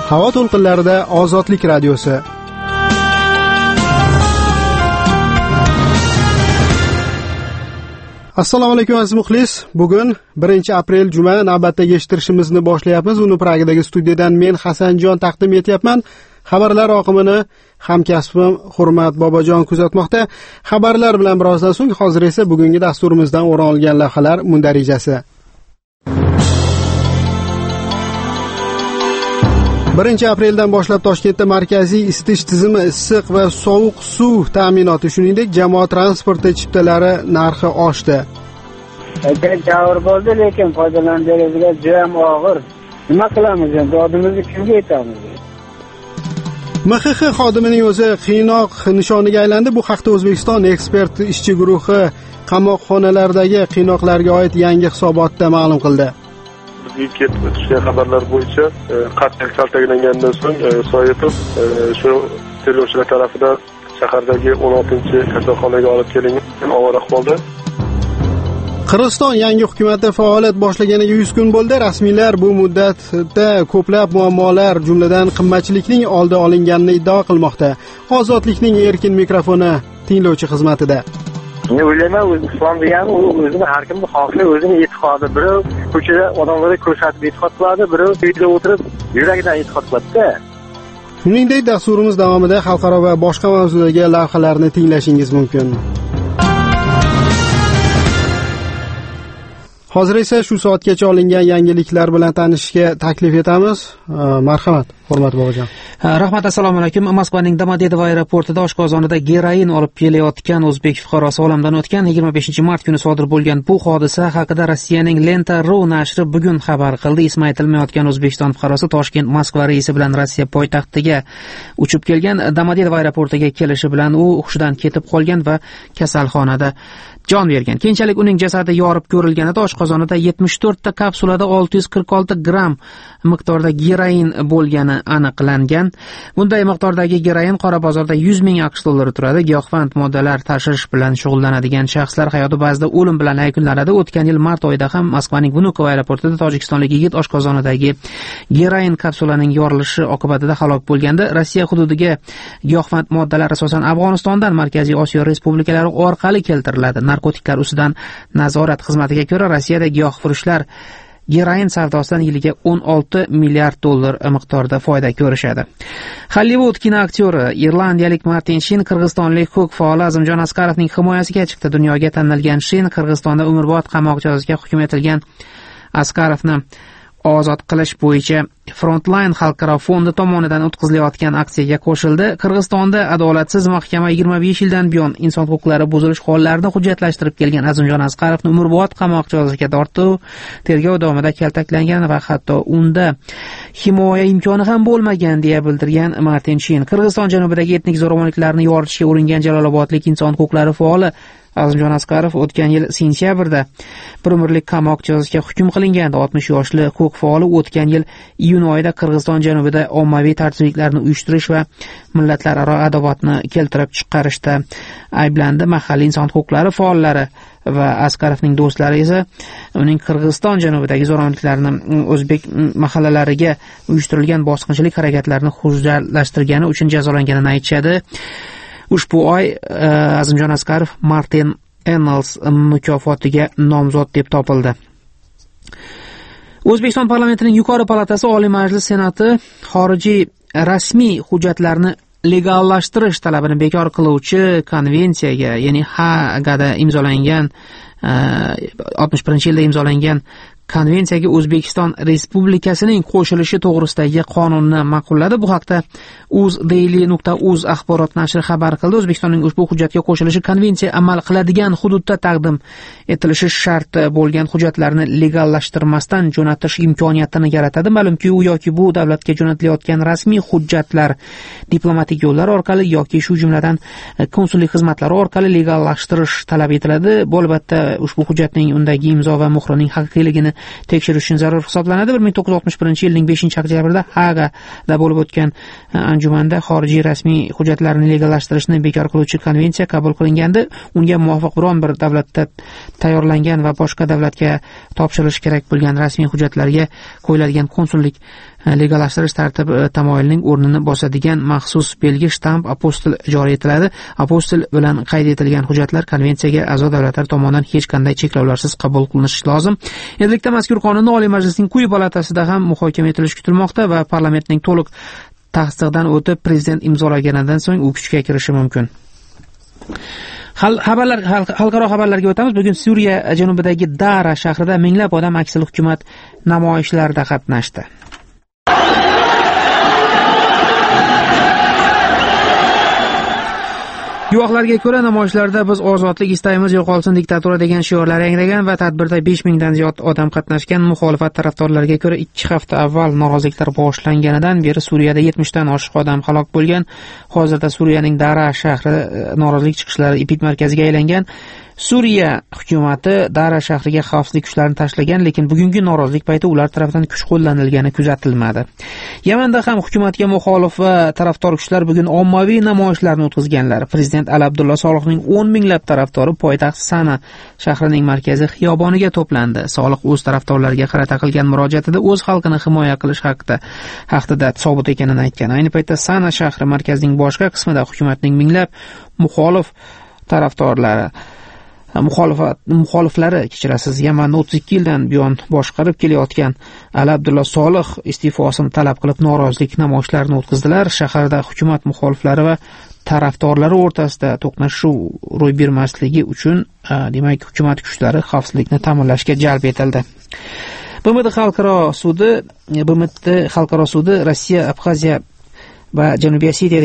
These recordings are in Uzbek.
Havo to'lqinlarida Ozodlik radiosi. Assalomu alaykum aziz muxlis. Bugun 1-aprel juma navbatdagi eshittirishimizni boshlayapmiz. Uni Pragdagi studiyadan men Hasanjon taqdim etyapman. Xabarlar oqimini hamkasbim Hurmat Bobojon kuzatmoqda. Xabarlar bilan birozdan so'ng, hozir esa bugungi dasturimizdan o'rin olgan lavhalar mundarijasi. 1-apreldan boshlab Toshkentda markaziy isitish tizimi, issiq va sovuq suv ta'minoti, shuningdek jamoat transporti chiptalari narxi oshdi. Javr bo'ldi, lekin foydalanuvchilarga juda ham og'ir. Nima qilamiz endi? Dodimizni kimga aytamiz? MXX xodimining o'zi qiynoq nishoniga aylandi. Bu haqda O'zbekiston ekspert ishchi guruhi qamoqxonalardagi qiynoqlarga oid yangi hisobotda ma'lum qildi. Ketib o'tishgan xabarlar bo'yicha qattiq kaltaklangandan so'ng Soyitov shu tergovchilar tarafidan shahardagi 16-kasalxonaga olib kelingan og'ir ahvolda. Qirg'iziston yangi hukumati faoliyat boshlaganiga 100 kun bo'ldi. Rasmiylar bu muddatda ko'plab muammolar, jumladan qimmatchilikning oldi olinganini iddao qilmoqda. Ozodlikning erkin mikrofoni tinglovchi xizmatida. Men o'ylayman, islom degani u o'zini har kimni xohlash, o'zini e'tiqodi. Birov ko'chada odamlarga ko'rsatib e'tiqod qiladi, birov uyda o'tirib yuragidan e'tiqod qiladi-da. Shuningdek, dasturimiz davomida xalqaro va boshqa mavzudagi lavhalarni tinglashingiz mumkin. Hozir esa shu soatgacha olingan yangiliklar bilan tanishishga taklif etamiz. Marhamat, Hurmat Bobojon. Rahmat, assalomu alaykum. Moskvaning Domodedovo aeroportida oshqozonida geroin olib kelayotgan o'zbek fuqarosi olamdan o'tgan. 25-mart kuni sodir bo'lgan bu hodisa haqida Rossiyaning Lenta.ru nashri bugun xabar qildi. Ismi aytilmayotgan O'zbekiston fuqarosi Toshkent-Moskva reysi bilan Rossiya poytaxtiga uchib kelgan. Domodedovo aeroportiga kelishi bilan u hushidan ketib qolgan va kasalxonada jon bergan. Keyinchalik uning jasadi yorib ko'rilganida oshqozonida 74 ta kapsulada 646 gram miqdorda geroin bo'lgani aniqlangan. Bunday miqdordagi geroin qora bozorda 100 ming AQSh dollari turadi. Giyohvand moddalar tashish bilan shug'ullanadigan shaxslar hayoti ba'zida o'lim bilan yakunlanadi. O'tgan yil mart oyida ham Moskvaning Vnukovo aeroportida tojikistonlik yigit oshqozonidagi geroin kapsulaning yorilishi oqibatida halok bo'lgandi. Rossiya hududiga giyohvand moddalar asosan Afg'onistondan Markaziy Osiyo respublikalari orqali keltiriladi. Narkotiklar ustidan nazorat xizmatiga ko'ra, Rossiyada giyohfurushlar geroin savdosidan yiliga 16 milliard dollar miqdorida foyda ko'rishadi. Hollivud kinoaktyori irlandiyalik Martin Sheen qirg'izistonlik huquq faoli Azimjon Askarovning himoyasiga chiqdi. Dunyoga tanilgan Sheen Qirg'izistonda umrbod qamoq jazosiga hukm etilgan Askarovni ozod qilish bo'yicha Frontline xalqaro fondi tomonidan o'tkazilayotgan aksiyaga qo'shildi. Qirg'izistonda adolatsiz mahkama 25 yildan buyon inson huquqlari buzilish hollarini hujjatlashtirib kelgan Azimjon Askarovni umrbod qamoq jazosiga tortib, tergov davomida kaltaklangan va hatto unda himoya imkoni ham bo'lmagan deya bildirgan Martin Sheen. Qirg'iziston janubidagi etnik zo'ravonliklarni yoritishga uringan jalolobodlik inson huquqlari faoli Azimjon Askarov o'tgan yil sentyabrda bir umrlik qamoq jazosiga hukm qilingan. 60 yoshli huquq faoli o'tgan yil iyun oyida Qirg'iziston janubida ommaviy tartibliklarni uyushtirish va millatlararo adovatni keltirib chiqarishda ayblandi. Mahalliy inson huquqlari faollari va Askarovning do'stlari esa uning Qirg'iziston janubidagi zo'ravonliklarni o'zbek mahallalariga uyushtirilgan bosqinchilik harakatlarini hujjatlashtirgani uchun jazolanganini aytishadi. Ushbu oy Azimjon Askarov Martin Ennals mukofotiga nomzod deb topildi. O'zbekiston parlamentining yuqori palatasi Oliy Majlis Senati xorijiy rasmiy hujjatlarni legallashtirish talabini bekor qiluvchi konvensiyaga, ya'ni Hagada imzolangan 61-yilda imzolangan konvensiyaga O'zbekiston Respublikasining qo'shilishi to'g'risidagi qonunni ma'qulladi. Bu haqda uzdaily.uz axborot nashri xabar qildi. O'zbekistonning ushbu hujjatga qo'shilishi konvensiya amal qiladigan hududda taqdim etilishi shart bo'lgan hujjatlarni legallashtirmasdan jo'natish imkoniyatini yaratadi. Ma'lumki, u yoki bu davlatga jo'natilayotgan rasmiy hujjatlar diplomatik yo'llar orqali yoki shu jumladan konsullik xizmatlari orqali legallashtirish talab etiladi. Bu albatta ushbu hujjatning undagi imzo va muhrining haqiqiyligini tekshirish uchun zarur hisoblanadi. 1961-yilning 5-oktyabrida Hagada bo'lib o'tgan anjumanda xorijiy rasmiy hujjatlarni legallashtirishni bekor qiluvchi konvensiya qabul qilingandi. Unga muvofiq biron bir davlatda tayyorlangan va boshqa davlatga topshirilishi kerak bo'lgan rasmiy hujjatlarga qo'yiladigan konsullik legallashtirish tartibi tamoyilining o'rnini bosadigan maxsus belgi shtamp apostil joriy etiladi. Apostil bilan qayd etilgan hujjatlar konvensiyaga a'zo davlatlar tomonidan hech qanday cheklovlarsiz qabul qilinishi lozim. Endilikda mazkur qonunni Oliy Majlisning quyi palatasida ham muhokama etilishi kutilmoqda va parlamentning to'liq tasdiqdan o'tib prezident imzolaganidan so'ng u kuchga kirishi mumkin. Xalqaro xabarlarga o'tamiz. Bugun Suriya janubidagi Dara shahrida minglab odam aksal hukumat namoyishlarida qatnashdi. Guvohlarga ko'ra, namoyishlarda biz ozodlik istaymiz, yo'qolsin diktatura degan shiorlar yangragan va tadbirda 5000 dan ziyod odam qatnashgan. Muxolifat tarafdorlariga ko'ra 2 hafta avval noroziliklar boshlanganidan beri Suriyada 70 dan oshiq odam halok bo'lgan. Hozirda Suriyaning Dara shahri norozilik chiqishlari epitmarkaziga aylangan. Suriya hukumati Dara shahriga xavfsizlik kuchlarini tashlagan, lekin bugungi norozilik payti ular tomonidan kuch qo'llanilgani kuzatilmadi. Yamanda ham hukumatga muxolif va tarafdor kuchlar bugun ommaviy namoyishlarni o'tkazganlar. Prezident Ali Abdulla Solihning 10 minglab tarafdori poytaxt Sana shahrining markazi xiyoboniga to'plandi. Solih o'z tarafdorlariga qarata qilgan murojaatida o'z xalqini himoya qilish haqida sobit ekanini aytgan. Ayni paytda Sana shahri markazining boshqa qismida hukumatning minglab muxoliflari Yamanni 32 yildan buyon boshqarib kelayotgan Ali Abdulla Solih iste'fosini talab qilib norozilik namoyishlarini o'tkazdilar. Shaharda hukumat muxoliflari va tarafdorlari o'rtasida to'qnashuv ro'y bermasligi uchun demak hukumat kuchlari xavfsizlikni ta'minlashga jalb etildi. BMT xalqaro sudi Rossiya, Abxaziya va Janubiy Osetiyada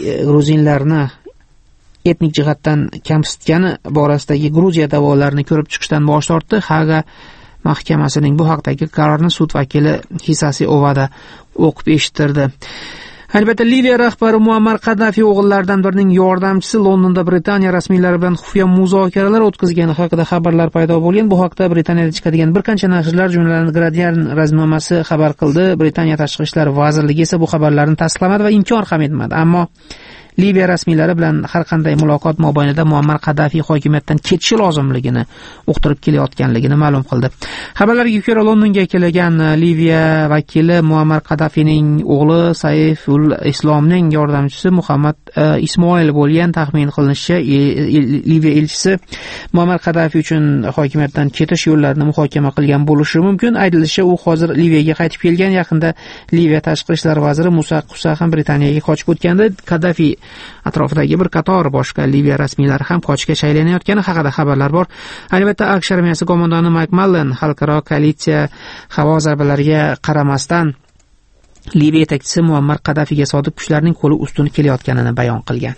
etnik jihatdan kamsitgani borasidagi Gruziya da'volarini ko'rib chiqishdan bosh tortdi. Haga mahkamasining bu haqdagi qarorni sud vakili Hisasi Ovada o'qib eshittirdi. Albatta, Liviya rahbari Muammar Qaddafi o'g'illaridan birining yordamchisi Londonda Britaniya rasmiylari bilan xufiya muzokaralar o'tkazgani haqida xabarlar paydo bo'lgan. Bu haqda Britaniyada chiqadigan bir qancha nashrlar, jumladan Guardian raznomasi xabar qildi. Britaniya tashqi ishlar vazirligi esa bu xabarlarni tasdiqlamadi va inkor ham etmadi. Ammo Liviya rasmiylari bilan har qanday muloqot mobaynida Muammar Qaddafi hokimiyatdan ketishi lozimligini uqtirib kelayotganligini ma'lum qildi. Xabarlarga ko'ra, Londonga kelgan Liviya vakili Muammar Qaddafining o'g'li Saiful Islomning yordamchisi Muhammad Ismoil bo'lgan taxmin qilinishicha, Liviya elchisi Muammar Qaddafi uchun hokimiyatdan ketish yo'llarini muhokama qilgan bo'lishi mumkin. Aytilishicha, u hozir Liviyaga qaytib kelgan. Yaqinda Liviya tashqi ishlar vaziri Musa Qussa ham Britaniyaga qochib o'tgandi. Qaddafi atrofidagi bir qator boshqa Liviya rasmiylari ham qochishga shaylanayotgani haqida xabarlar bor. Albatta, AQSh armiyasi qo'mondoni Mike Mullen xalqaro koalitsiya havo zarbalariga qaramasdan Liviya yetakchisi Muammar Qaddafiga sodiq kuchlarning qo'li ustun kelayotganini bayon qilgan.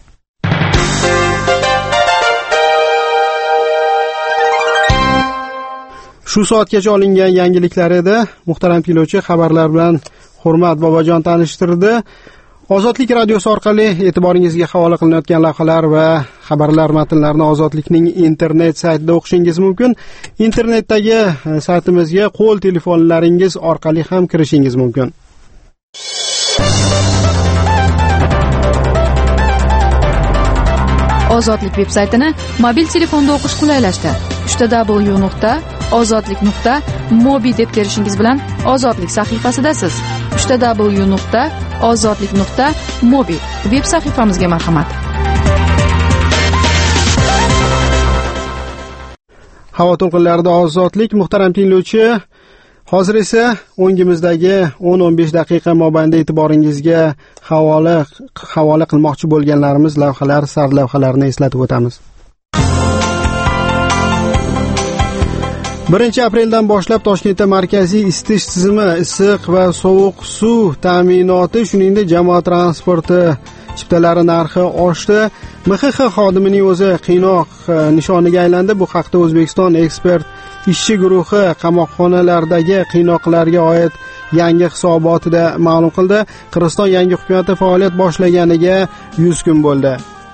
Shu soatgacha olingan yangiliklar edi. Muhtaram tinglovchi, xabarlar bilan Hurmat Bobojon tanishtirdi. Ozodlik radiosi orqali e'tiboringizga havola qilinayotgan lavhalar va xabarlar matnlarini Ozodlikning internet saytida o'qishingiz mumkin. Internetdagi saytimizga qo'l telefonlaringiz orqali ham kirishingiz mumkin. Ozodlik veb-saytini mobil telefonda o'qish qulaylashdi. www.ozodlik.mobi deb terishingiz bilan Ozodlik sahifasidasiz. www.ozodlik.mobi veb sahifamizga marhamat. Havo to'lqinlarida Ozodlik. Muhtaram tinglovchi, hozir esa o'ngimizdagi 10-15 daqiqa mobaynida e'tiboringizga havola qilmoqchi bo'lganlarimiz lavhalar, sarlavhalarni eslatib o'tamiz. 1 apreldan boshlab Toshkentda markaziy isitish tizimi, issiq va sovuq suv ta'minoti, shuningdek jamoat transporti chiptalari narxi oshdi. MXX xodimining o'zi qiynoq nishoniga aylandi. Bu haqda O'zbekiston ekspert ishchi guruhi qamoqxonalardagi qiynoqlarga oid yangi hisobotida ma'lum qildi. Qirg'iziston yangi hukumati faoliyat boshlaganiga 100 kun bo'ldi.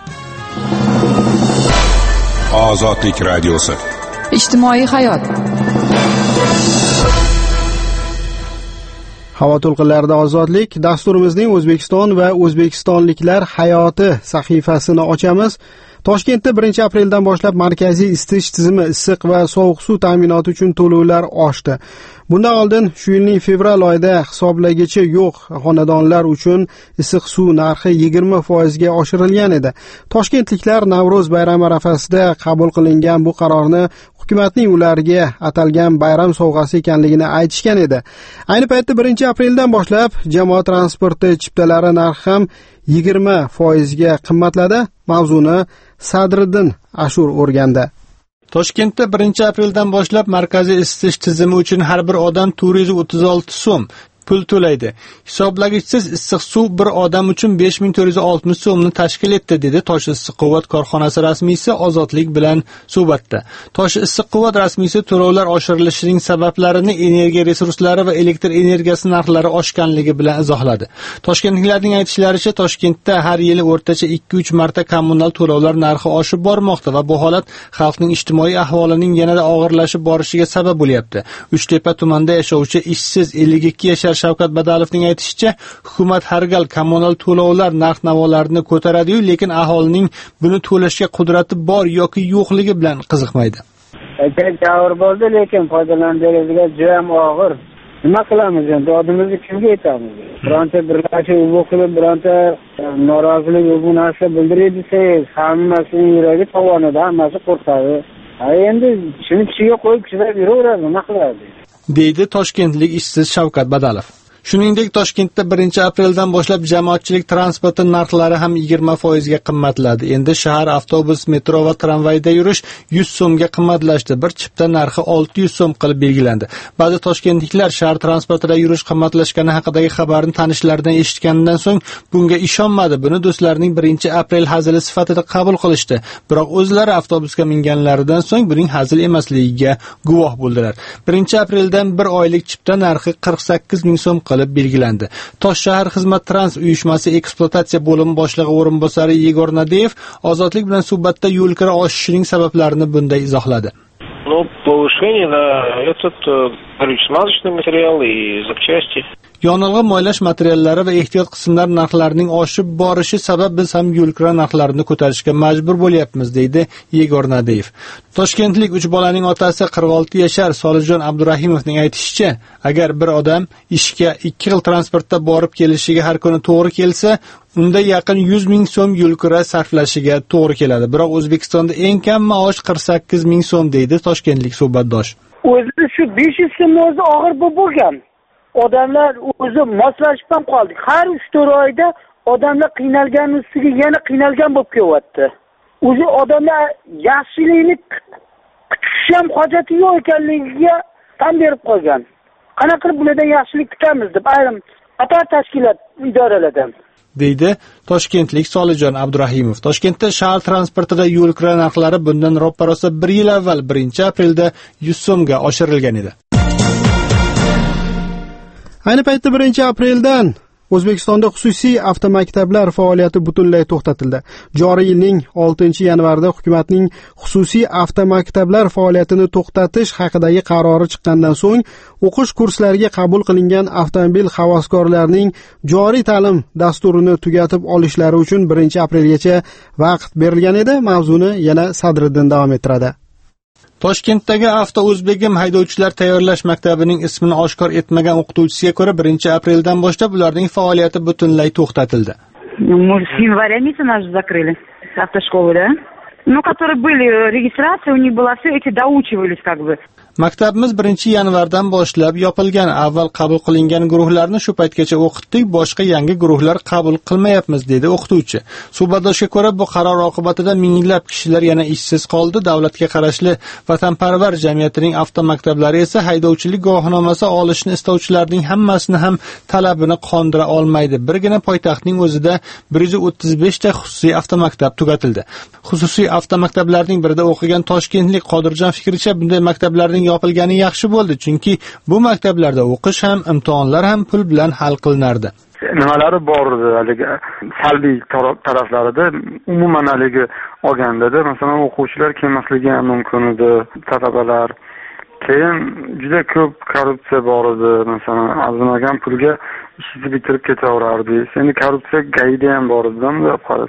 Ozodlik radiosi. Ijtimoiy hayot. Havo to'lqinlarida Ozodlik. Dasturimizning O'zbekiston va o'zbekistonliklar hayoti sahifasini ochamiz. Toshkentda 1-apreldan boshlab markaziy isitish tizimi, issiq va sovuq suv ta'minoti uchun to'lovlar oshdi. Bundan oldin shu yilning fevral oyida hisoblagichi yo'q xonadonlar uchun issiq suv narxi 20% ga oshirilgan edi. Toshkentliklar Navro'z bayrami arafasida qabul qilingan bu qarorni hukumatning ularga atalgan bayram sovg'asi ekanligini aytishgan edi. Ayni paytda 1-apreldan boshlab jamoat transporti chiptalari narxi ham 20% ga qimmatladi. Mavzuni Sadriddin Ashur o'rgandi. Toshkentda 1-apreldan boshlab markaziy isitish tizimi uchun har bir odam 436 so'm pul to'laydi. Hisoblagichsiz issiq suv bir odam uchun 5460 so'mni tashkil etdi, dedi Tosh issiq quvvat korxonasi rasmiysi Ozodlik bilan suhbatda. Tosh issiq quvvat rasmiysi to'lovlar oshirilishining sabablarini energiya resurslari va elektr energiyasi narxlari oshganligi bilan izohladi. Toshkentliklarning aytishlaricha, Toshkentda har yili o'rtacha 2-3 marta kommunal to'lovlar narxi oshib bormoqda va bu holat xalqning ijtimoiy ahvolining yanada og'irlashib borishiga sabab bo'lyapti. Uchtepa tumanida yashovchi ishsiz 52 yashar Shavkat Badalovning aytishicha, hukumat har gal kommunal to'lovlar narx-navolarini ko'taradi-yu, lekin aholining buni to'lashga qudrati bor yoki yo'qligi bilan qiziqmaydi. Javr bo'ldi, lekin foydalanishga juda ham og'ir. Nima qilamiz endi? Dodimizni kimga aytamiz? Bironta birlashib qilib, bironta norozilik bu narsa bildiradi desangiz, hammasining yuragi tovonida, hammasi qo'rqadi. Endi shuni kishiga qo'yib chidab yuraveradi, nima qiladi? Deydi toshkentlik ishsiz Shavkat Badalov. Shuningdek, Toshkentda 1-apreldan boshlab jamoatchilik transporti narxlari ham 20% ga qimmatladi. Endi shahar avtobus, metro va tramvayda yurish 100 so'mga qimmatlashdi. Bir chipta narxi 600 so'm qilib belgilandi. Ba'zi toshkentliklar shahar transportida yurish qimmatlashgani haqidagi xabarni tanishlaridan eshitganidan so'ng bunga ishonmadi. Buni do'stlarining 1-aprel hazili sifatida qabul qilishdi. Biroq o'zlari avtobusga minganlaridan so'ng buning hazil emasligiga guvoh bo'ldilar. 1-apreldan bir oylik chipta narxi 48 ming so'm belgilandi. Tosh shahar xizmat trans uyushmasi ekspluatatsiya bo'limi boshlig'i o'rinbosari Yegor Nadeyev Ozodlik bilan suhbatda yo'l kira oshishining sabablarini bunday izohladi. Повышение на этот горюче-смазочный материал и запчасти. Yonilg'i moylash materiallari va ehtiyot qismlar narxlarining oshib borishi sabab biz ham yo'lkira narxlarini ko'tarishga majbur bo'lyapmiz, deydi Yegor Nadeyev. Toshkentlik 3 bolaning otasi 46 yashar Solijon Abdurahimovning aytishicha, agar bir odam ishga 2 xil transportda borib kelishiga har kuni to'g'ri kelsa, unda yaqin 100 ming so'm yo'lkira sarflashiga to'g'ri keladi. Biroq O'zbekistonda eng kam maosh 48 ming so'm, deydi toshkentlik suhbatdosh. O'zi shu 500 so'm o'zi og'ir bo'lgan. Odamlar o'zi moslashib ham qoldik. Har 3-4 oyda odamlar qiynalgan ustiga yana qiynalgan bo'lib kelyapti. O'zi odamlar yaxshilikni kutish ham hojati yo'q ekanligiga tan berib qolgan. Qanaqa qilib bulardan yaxshilik kutamiz deb ayrim qator tashkilot idoralardan, deydi toshkentlik Solijon Abdurahimov. Toshkentda shahar transportida yo'lkira narxlari bundan roppa-rosa 1 yil avval 1-aprelda 100 so'mga oshirilgan edi. Ayni paytda 1-apreldan O'zbekistonda xususiy avtomaktablar faoliyati butunlay to'xtatildi. Joriy yilning 6-yanvarida hukumatning xususiy avtomaktablar faoliyatini to'xtatish haqidagi qarori chiqqandan so'ng o'qish kurslariga qabul qilingan avtomobil havoskorlarining joriy ta'lim dasturini tugatib olishlari uchun 1-aprelgacha vaqt berilgan edi. Mavzuni yana Sadriddin davom ettiradi. Toshkentdagi Avto-O'zbegim haydovchilar tayyorlash maktabining ismini oshkor etmagan o'qituvchisiga ko'ra 1-apreldan boshlab ularning faoliyati butunlay to'xtatildi. С января месяца нас закрыли автошколы, да? Ну, которые были регистрации, у них было все, эти доучивались как бы. Maktabimiz 1-yanvardan boshlab yopilgan. Avval qabul qilingan guruhlarni shu paytgacha o'qitdik, boshqa yangi guruhlar qabul qilmayapmiz, dedi o'qituvchi. Suhbatdoshga ko'ra, bu qaror oqibatida minglab kishilar yana ishsiz qoldi. Davlatga qarashli Vatanparvar jamiyatining avtomaktablari esa haydovchilik guvohnomasi olishni istovchilarning hammasini ham talabini qondira olmaydi. Birgina poytaxtning o'zida 135 ta xususiy avtomaktab tugatildi. Xususiy avtomaktablarning birida o'qigan toshkentlik Qodirjon fikricha, bunday maktablarning yopilgani yaxshi bo'ldi, chunki bu maktablarda o'qish ham, imtihonlar ham pul bilan hal qilinardi. Nimalari bor edi, haligi salbiy taraflarida umuman haligi olganda, masalan, o'quvchilar kelmasligi ham mumkin edi, talabalar. Keyin juda ko'p korrupsiya bor edi, masalan, arzimagan pulga ishni bitirib ketaverardi. Endi korrupsiya gayda ham bor edi, deb qarasa.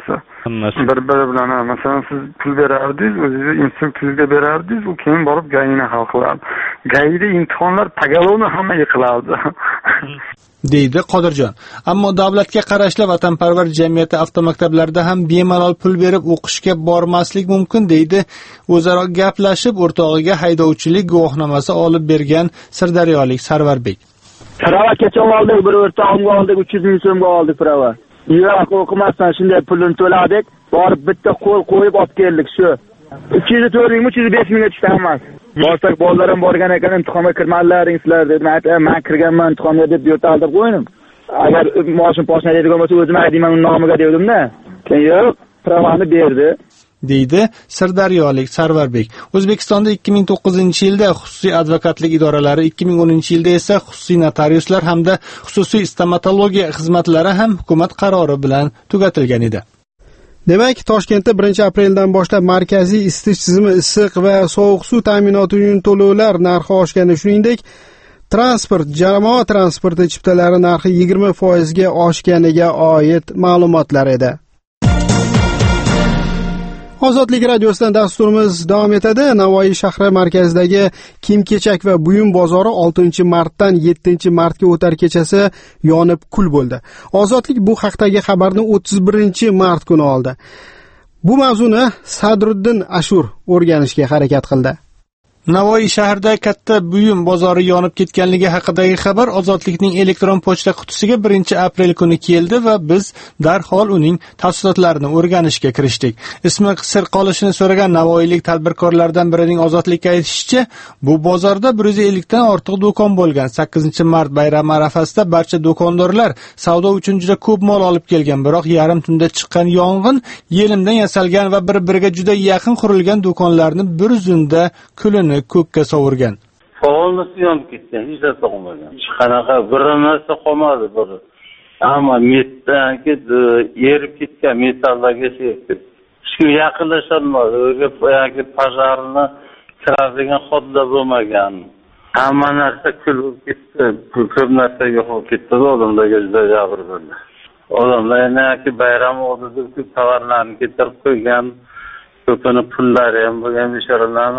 bir-biri bilan, masalan, siz pul berardingiz, o'zingizni instruktoringizga berardingiz, u keyin borib gayini hal qilardi. Gayida imtihonlar pogolovni hamma yiqilardi. deydi Qodirjon. Ammo davlatga qarashli vatanparvar jamiyati avtomaktablarida ham bemalol pul berib o'qishga bormaslik mumkin, deydi o'zaro gaplashib o'rtog'iga haydovchilik guvohnomasi olib bergan sirdaryolik Sarvarbek. Prava kechon oldik, bir o'rtog'imga oldik, 300 ming so'mga oldik prava. Yo'q, o'qimasdan shunday pulni to'ladik, borib bitta qo'l qo'yib olib keldik shu. 204 ming, 305 mingga tushdi hammasi. Borsak bolalarim borgan ekan, imtihonga kirmadilaring sizlar deb, men kirganman imtihonga deb yo'talib qo'ydim. Agar moshin poshnaydigan bo'lsa o'zim aytayman uning nomiga devdim-da. Keyin yo'q, pravani berdi. deydi sirdaryolik Sarvarbek. O'zbekistonda 2009-yilda xususiy advokatlik idoralari, 2010-yilda esa xususiy notariuslar hamda xususiy stomatologiya xizmatlari ham hukumat qarori bilan tugatilgan edi. Demak, Toshkentda 1-apreldan boshlab markaziy isitish tizimi, issiq va sovuq suv ta'minoti uchun to'lovlar narxi oshgani, shuningdek, transport, jamoat transporti chiptalari narxi 20% ga oshganiga oid ma'lumotlar edi. Ozodlik radiosidan dasturimiz davom etadi. Navoiy shahri markazidagi kiyim-kechak va buyum bozori 6-martdan 7-martga o'tar kechasi yonib kul bo'ldi. Ozodlik bu haqdagi xabarni 31-mart kuni oldi. Bu mavzuni Sadruddin Ashur o'rganishga harakat qildi. Navoiy shahrida katta buyum bozori yonib ketganligi haqidagi xabar Ozodlikning elektron pochta qutisiga 1-aprel kuni keldi va biz darhol uning tafsilotlarini o'rganishga kirishdik. Ismi sir qolishini so'ragan navoiylik tadbirkorlardan birining Ozodlikka aytishicha, bu bozorda 150 dan ortiq do'kon bo'lgan. 8-mart bayrami arafasida barcha do'kondorlar savdo uchun juda ko'p mol olib kelgan, biroq yarim tunda chiqqan yong'in yelimdan yasalgan va bir-biriga juda yaqin qurilgan do'konlarni bir zumda kulini ko'kka sovurgan. Faolnisi yonib ketgan, hech narsa qolmagan. Hech qanaqa bir narsa qolmadi bir. Ammo metdan erib ketgan metallarga sepdi. Hech kim yaqinlasholmadi. Yoki pojarni kiradigan xodda bo'lmagan. Hamma narsa kulib ketdi. Ko'p narsa yo'qolib ketdi. Odamlarga juda jabr bo'ldi. Odamlar yana bayram oldida ko'p tovarlarni keltirib qo'ygan. Ko'pini pullari ham bo'lgan bishoralarni.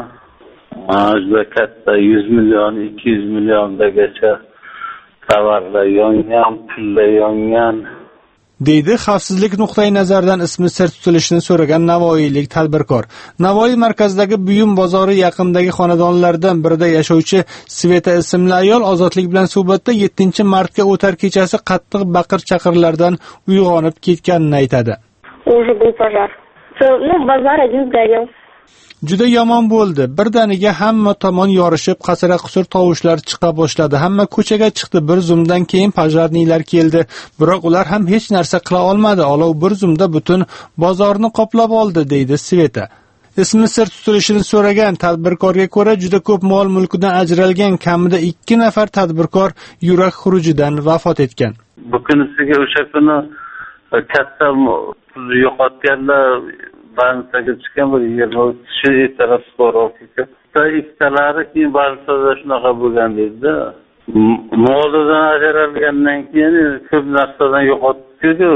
Juda katta 100 million, 200 milliondagacha tovarlar yongan, pullar yongan. deydi xavfsizlik nuqtai nazaridan ismi sir tutilishini so'ragan navoiylik tadbirkor. Navoiy markazidagi buyum bozori yaqinidagi xonadonlardan birida yashovchi Sveta ismli ayol Ozodlik bilan suhbatda 7-martga o'tar kechasi qattiq baqir-chaqirlardan uyg'onib ketganini aytadi. Уже был пожар. Базар один сгорел. Juda yomon bo'ldi. Birdaniga hamma tomon yorishib, qasira-qusur tovushlar chiqa boshladi. Hamma ko'chaga chiqdi. Bir zumdan keyin pojarnilar keldi. Biroq ular ham hech narsa qila olmadi. Olov bir zumda butun bozorni qoplab oldi, deydi Sveta. Ismi sir tutilishini so'ragan tadbirkorga ko'ra, juda ko'p mol-mulkidan ajralgan kamida 2 nafar tadbirkor yurak xurujidan vafot etgan. Bu kunisiga o'sha kuni katta yo'qotganlar bankaga chiqqan bir 20 kishi taraf so'roq ketgan. Ikkalari keyin bankada shunaqa bo'lgan deydi. Molidan ajralgandan keyin ko'p narsadan yo'qotdi-ku.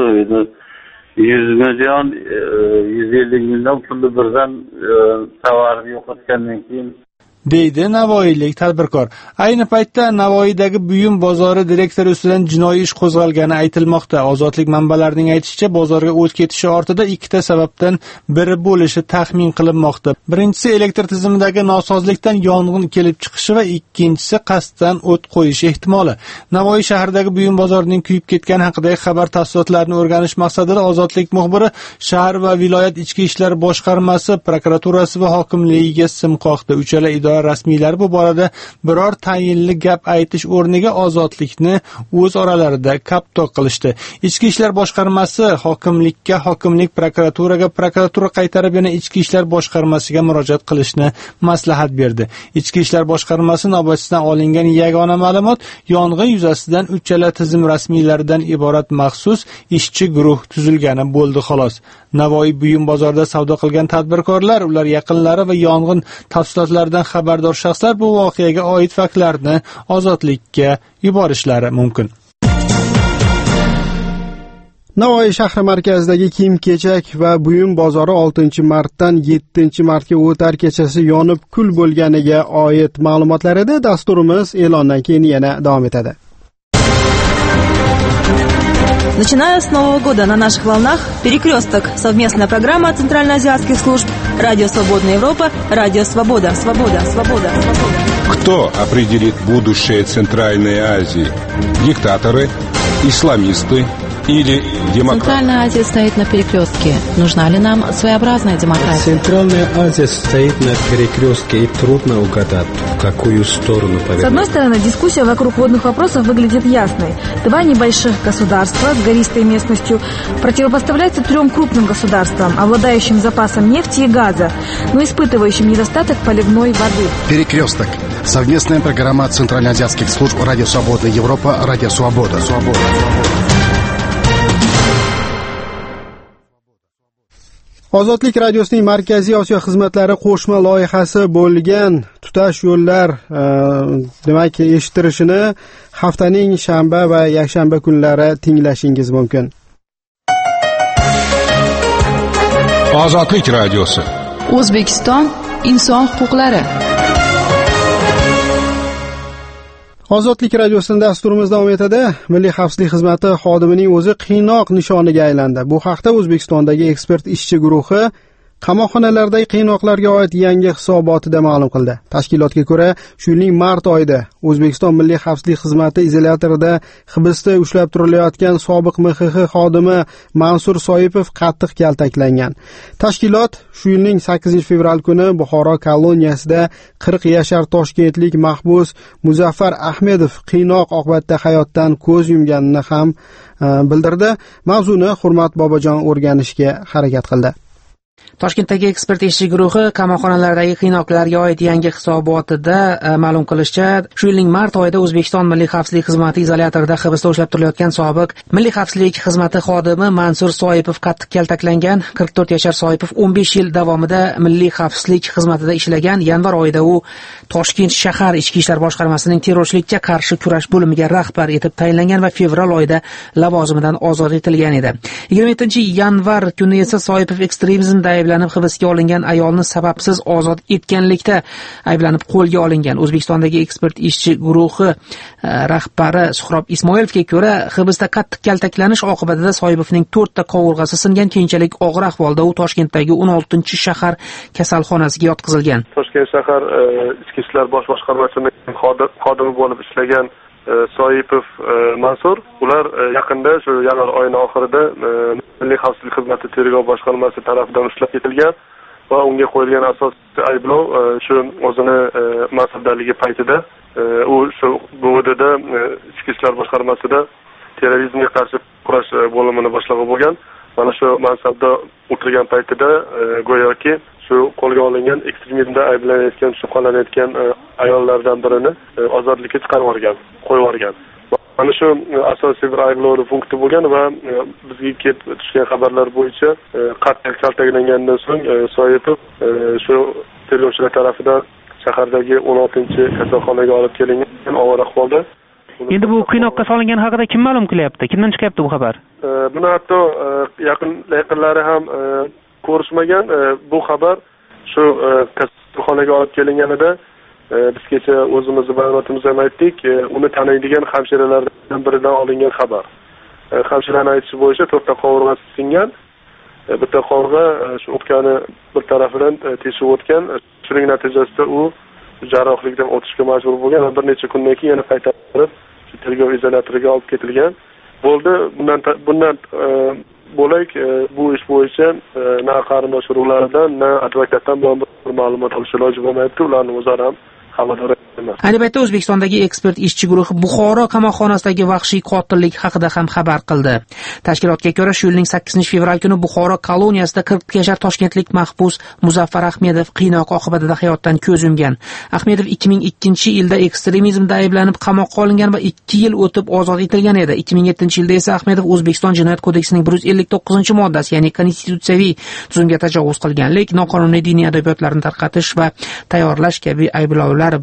100 million, 150 million pulni birdan tovarni yo'qotgandan keyin deydi navoiylik tadbirkor. Ayni paytda Navoiydagi buyum bozori direktori ustidan jinoiy ish qo'zg'algani aytilmoqda. Ozodlik manbalarining aytishicha, bozorga o't ketishi ortida ikkita sababdan biri bo'lishi taxmin qilinmoqda. Birinchisi elektr tizimidagi nosozlikdan yong'in kelib chiqishi va ikkinchisi qasddan o't qo'yish ehtimoli. Navoiy shahridagi buyum bozorining kuyib ketgani haqidagi xabar tafsilotlarini o'rganish maqsadida Ozodlik muxbiri shahar va viloyat ichki ishlar boshqarmasi, prokuraturasi va hokimligiga sim qoqdi. Uchala rasmiylar bu borada biror tayinli gap aytish o'rniga Ozodlikni o'z oralarida kapto qilishdi. Ichki ishlar boshqarmasi hokimlikka, hokimlik prokuraturaga, prokuratura qaytarib yana ichki ishlar boshqarmasiga murojaat qilishni maslahat berdi. Ichki ishlar boshqarmasi navbatchidan olingan yagona ma'lumot yong'in yuzasidan uchala tizim rasmiylaridan iborat maxsus ishchi guruh tuzilgani bo'ldi xolos. Navoiy buyum bozorida savdo qilgan tadbirkorlar, ular yaqinlari va yong'in tafsilotlaridan xabardor shaxslar bu voqeaga oid faktlarni Ozodlikka yuborishlari mumkin. Navoiy shahri markazidagi kiyim-kechak va buyum bozori 6-martdan 7-martga o'tar kechasi yonib kul bo'lganiga oid ma'lumotlar edi. Dasturimiz e'londan keyin yana davom etadi. Начиная с Нового года на наших волнах «Перекресток» — совместная программа центральноазиатских служб «Радио Свободная Европа», «Радио Свобода», «Свобода», «Свобода», «Свобода». Кто определит будущее Центральной Азии? Диктаторы, исламисты или демократы? Центральная Азия стоит на перекрестке. Нужна ли нам своеобразная демократия? Центральная Азия стоит на перекрестке, и трудно угадать, в какую сторону повернуть. С одной стороны, дискуссия вокруг водных вопросов выглядит ясной. Два небольших государства с гористой местностью противопоставляются трем крупным государствам, обладающим запасом нефти и газа, но испытывающим недостаток поливной воды. Перекресток. Совместная программа центральноазиатских служб «Радио Свободная Европа», «Радио Свобода». Ozodlik radiosining Markaziy Osiyo xizmatlari qo'shma loyihasi bo'lgan tutash yo'llar demak eshittirishini haftaning shanba va yakshanba kunlari tinglashingiz mumkin. Ozodlik radiosi. O'zbekiston inson huquqlari. Ozodlik radiosining dasturimiz davom etadi. Milliy xavfsizlik xizmati xodimining o'zi qiynoq nishoniga aylandi. Bu haqda O'zbekistondagi ekspert ishchi guruhi qamoqxonalardagi qiynoqlarga oid yangi hisobotida ma'lum qildi. Tashkilotga ko'ra, shu yilning mart oyida O'zbekiston Milliy xavfsizlik xizmati izolyatorida hibsda ushlab turilayotgan sobiq MXX xodimi Mansur Soipov qattiq kaltaklangan. Tashkilot shu yilning 8-fevral kuni Buxoro koloniyasida 40 yashar toshkentlik mahbus Muzaffar Ahmedov qiynoq oqibatida hayotdan ko'z yumganini ham bildirdi. Mavzuni Hurmat Bobojon o'rganishga harakat qildi. Toshkentdagi ekspert ishchi guruhi qamoqxonalardagi qiynoqlarga oid yangi hisobotida ma'lum qilishicha, shu yilning mart oyida O'zbekiston Milliy xavfsizlik xizmati izolyatorida hibsda ushlab turilayotgan sobiq Milliy xavfsizlik xizmati xodimi Mansur Soipov qattiq kaltaklangan. 44 yashar Soipov 15 yil davomida Milliy xavfsizlik xizmatida ishlagan. Yanvar oyida u Toshkent shahar ichki ishlar boshqarmasining terrorchilikka qarshi kurash bo'limiga rahbar etib tayinlangan va fevral oyida lavozimidan ozod etilgan edi. 27-yanvar kuni esa Soipov ekstremizmda ayblanib hibsga olingan ayolni sababsiz ozod etganlikda ayblanib qo'lga olingan. O'zbekistondagi ekspert ishchi guruhi rahbari Suhrob Ismoilovga ko'ra, hibsda qattiq kaltaklanish oqibatida Soipovning 4 ta qovurg'asi singan. Keyinchalik og'ir ahvolda u Toshkentdagi 16-shahar kasalxonasiga yotqizilgan. Toshkent shahar ichki ishlar boshqarmasining xodimi bo'lib ishlagan Soipov Mansur, ular yaqinda shu yanvar oyining oxirida Milliy xavfsizlik xizmati tergov boshqarmasi tomonidan ushlab ketilgan va unga qo'yilgan asosiy ayblov shu o'zini mansabdorligi paytida u shu BODda ichki ishlar boshqarmasida terrorizmga qarshi kurash bo'limini boshlig'i bo'lgan. Mana shu mansabda o'tirgan paytida go'yoki shu qo'lga olingan ekstremizmda ayblanayotgan, shubhalanayotgan ayollardan birini ozodlikka chiqarib yuborgan, qo'yib yuborgan. Mana shu asosiy bir ayblov punkti bo'lgan va bizga kelib tushgan xabarlar bo'yicha qattiq kaltaklangandan so'ng Soipov shu terrorchilar tomonidan shahardagi 16-kasalxonaga olib kelingan og'ir ahvolda. Endi bu qiynoqqa solingan haqida kim ma'lum qilyapti? Kimdan chiqyapti bu xabar? Buni hatto yaqinlari ham ko'rishmagan. Bu xabar shu kasalxonaga olib kelinganida bizgacha o'zimizni bayonotimizda ham aytdik, uni taniydigan hamshiralardan biridan olingan xabar. Hamshiraning aytishi bo'yicha 4 ta qovurg'asi singan. Bitta qovurg'a shu o'pkani bir tarafidan teshib o'tgan. Shuning natijasida u jarrohlikdan o'tishga majbur bo'lgan va bir necha kundan keyin yana qaytarib tergov izolyatoriga olib ketilgan. Bo'ldi. Bundan bo'lak bu ish bo'yicha na qarindosh urug'laridan, na advokatdan bir ma'lumot olish iloji bo'lmayapti. Ularning o'zlari ham xabardor emas. Ayni paytda O'zbekistondagi ekspert ishchi guruhi Buxoro qamoqxonasidagi vahshiy qotillik haqida ham xabar qildi. Tashkilotga ko'ra, shu yilning 8-fevral kuni Buxoro koloniyasida 40 yashar toshkentlik mahbus Muzaffar Ahmedov qiynoq oqibatida hayotdan ko'z yumgan. Ahmedov 2002-yilda ekstremizmda ayblanib qamoqqa olingan va 2 yil o'tib ozod etilgan edi. 2007-yilda esa Ahmedov O'zbekiston Jinoyat kodeksining 159-moddasi, ya'ni konstitutsiyaviy tuzumga tajovuz qilganlik, noqonuniy diniy adabiyotlarni tarqatish va tayyorlash kabi ayblovlar bilan 10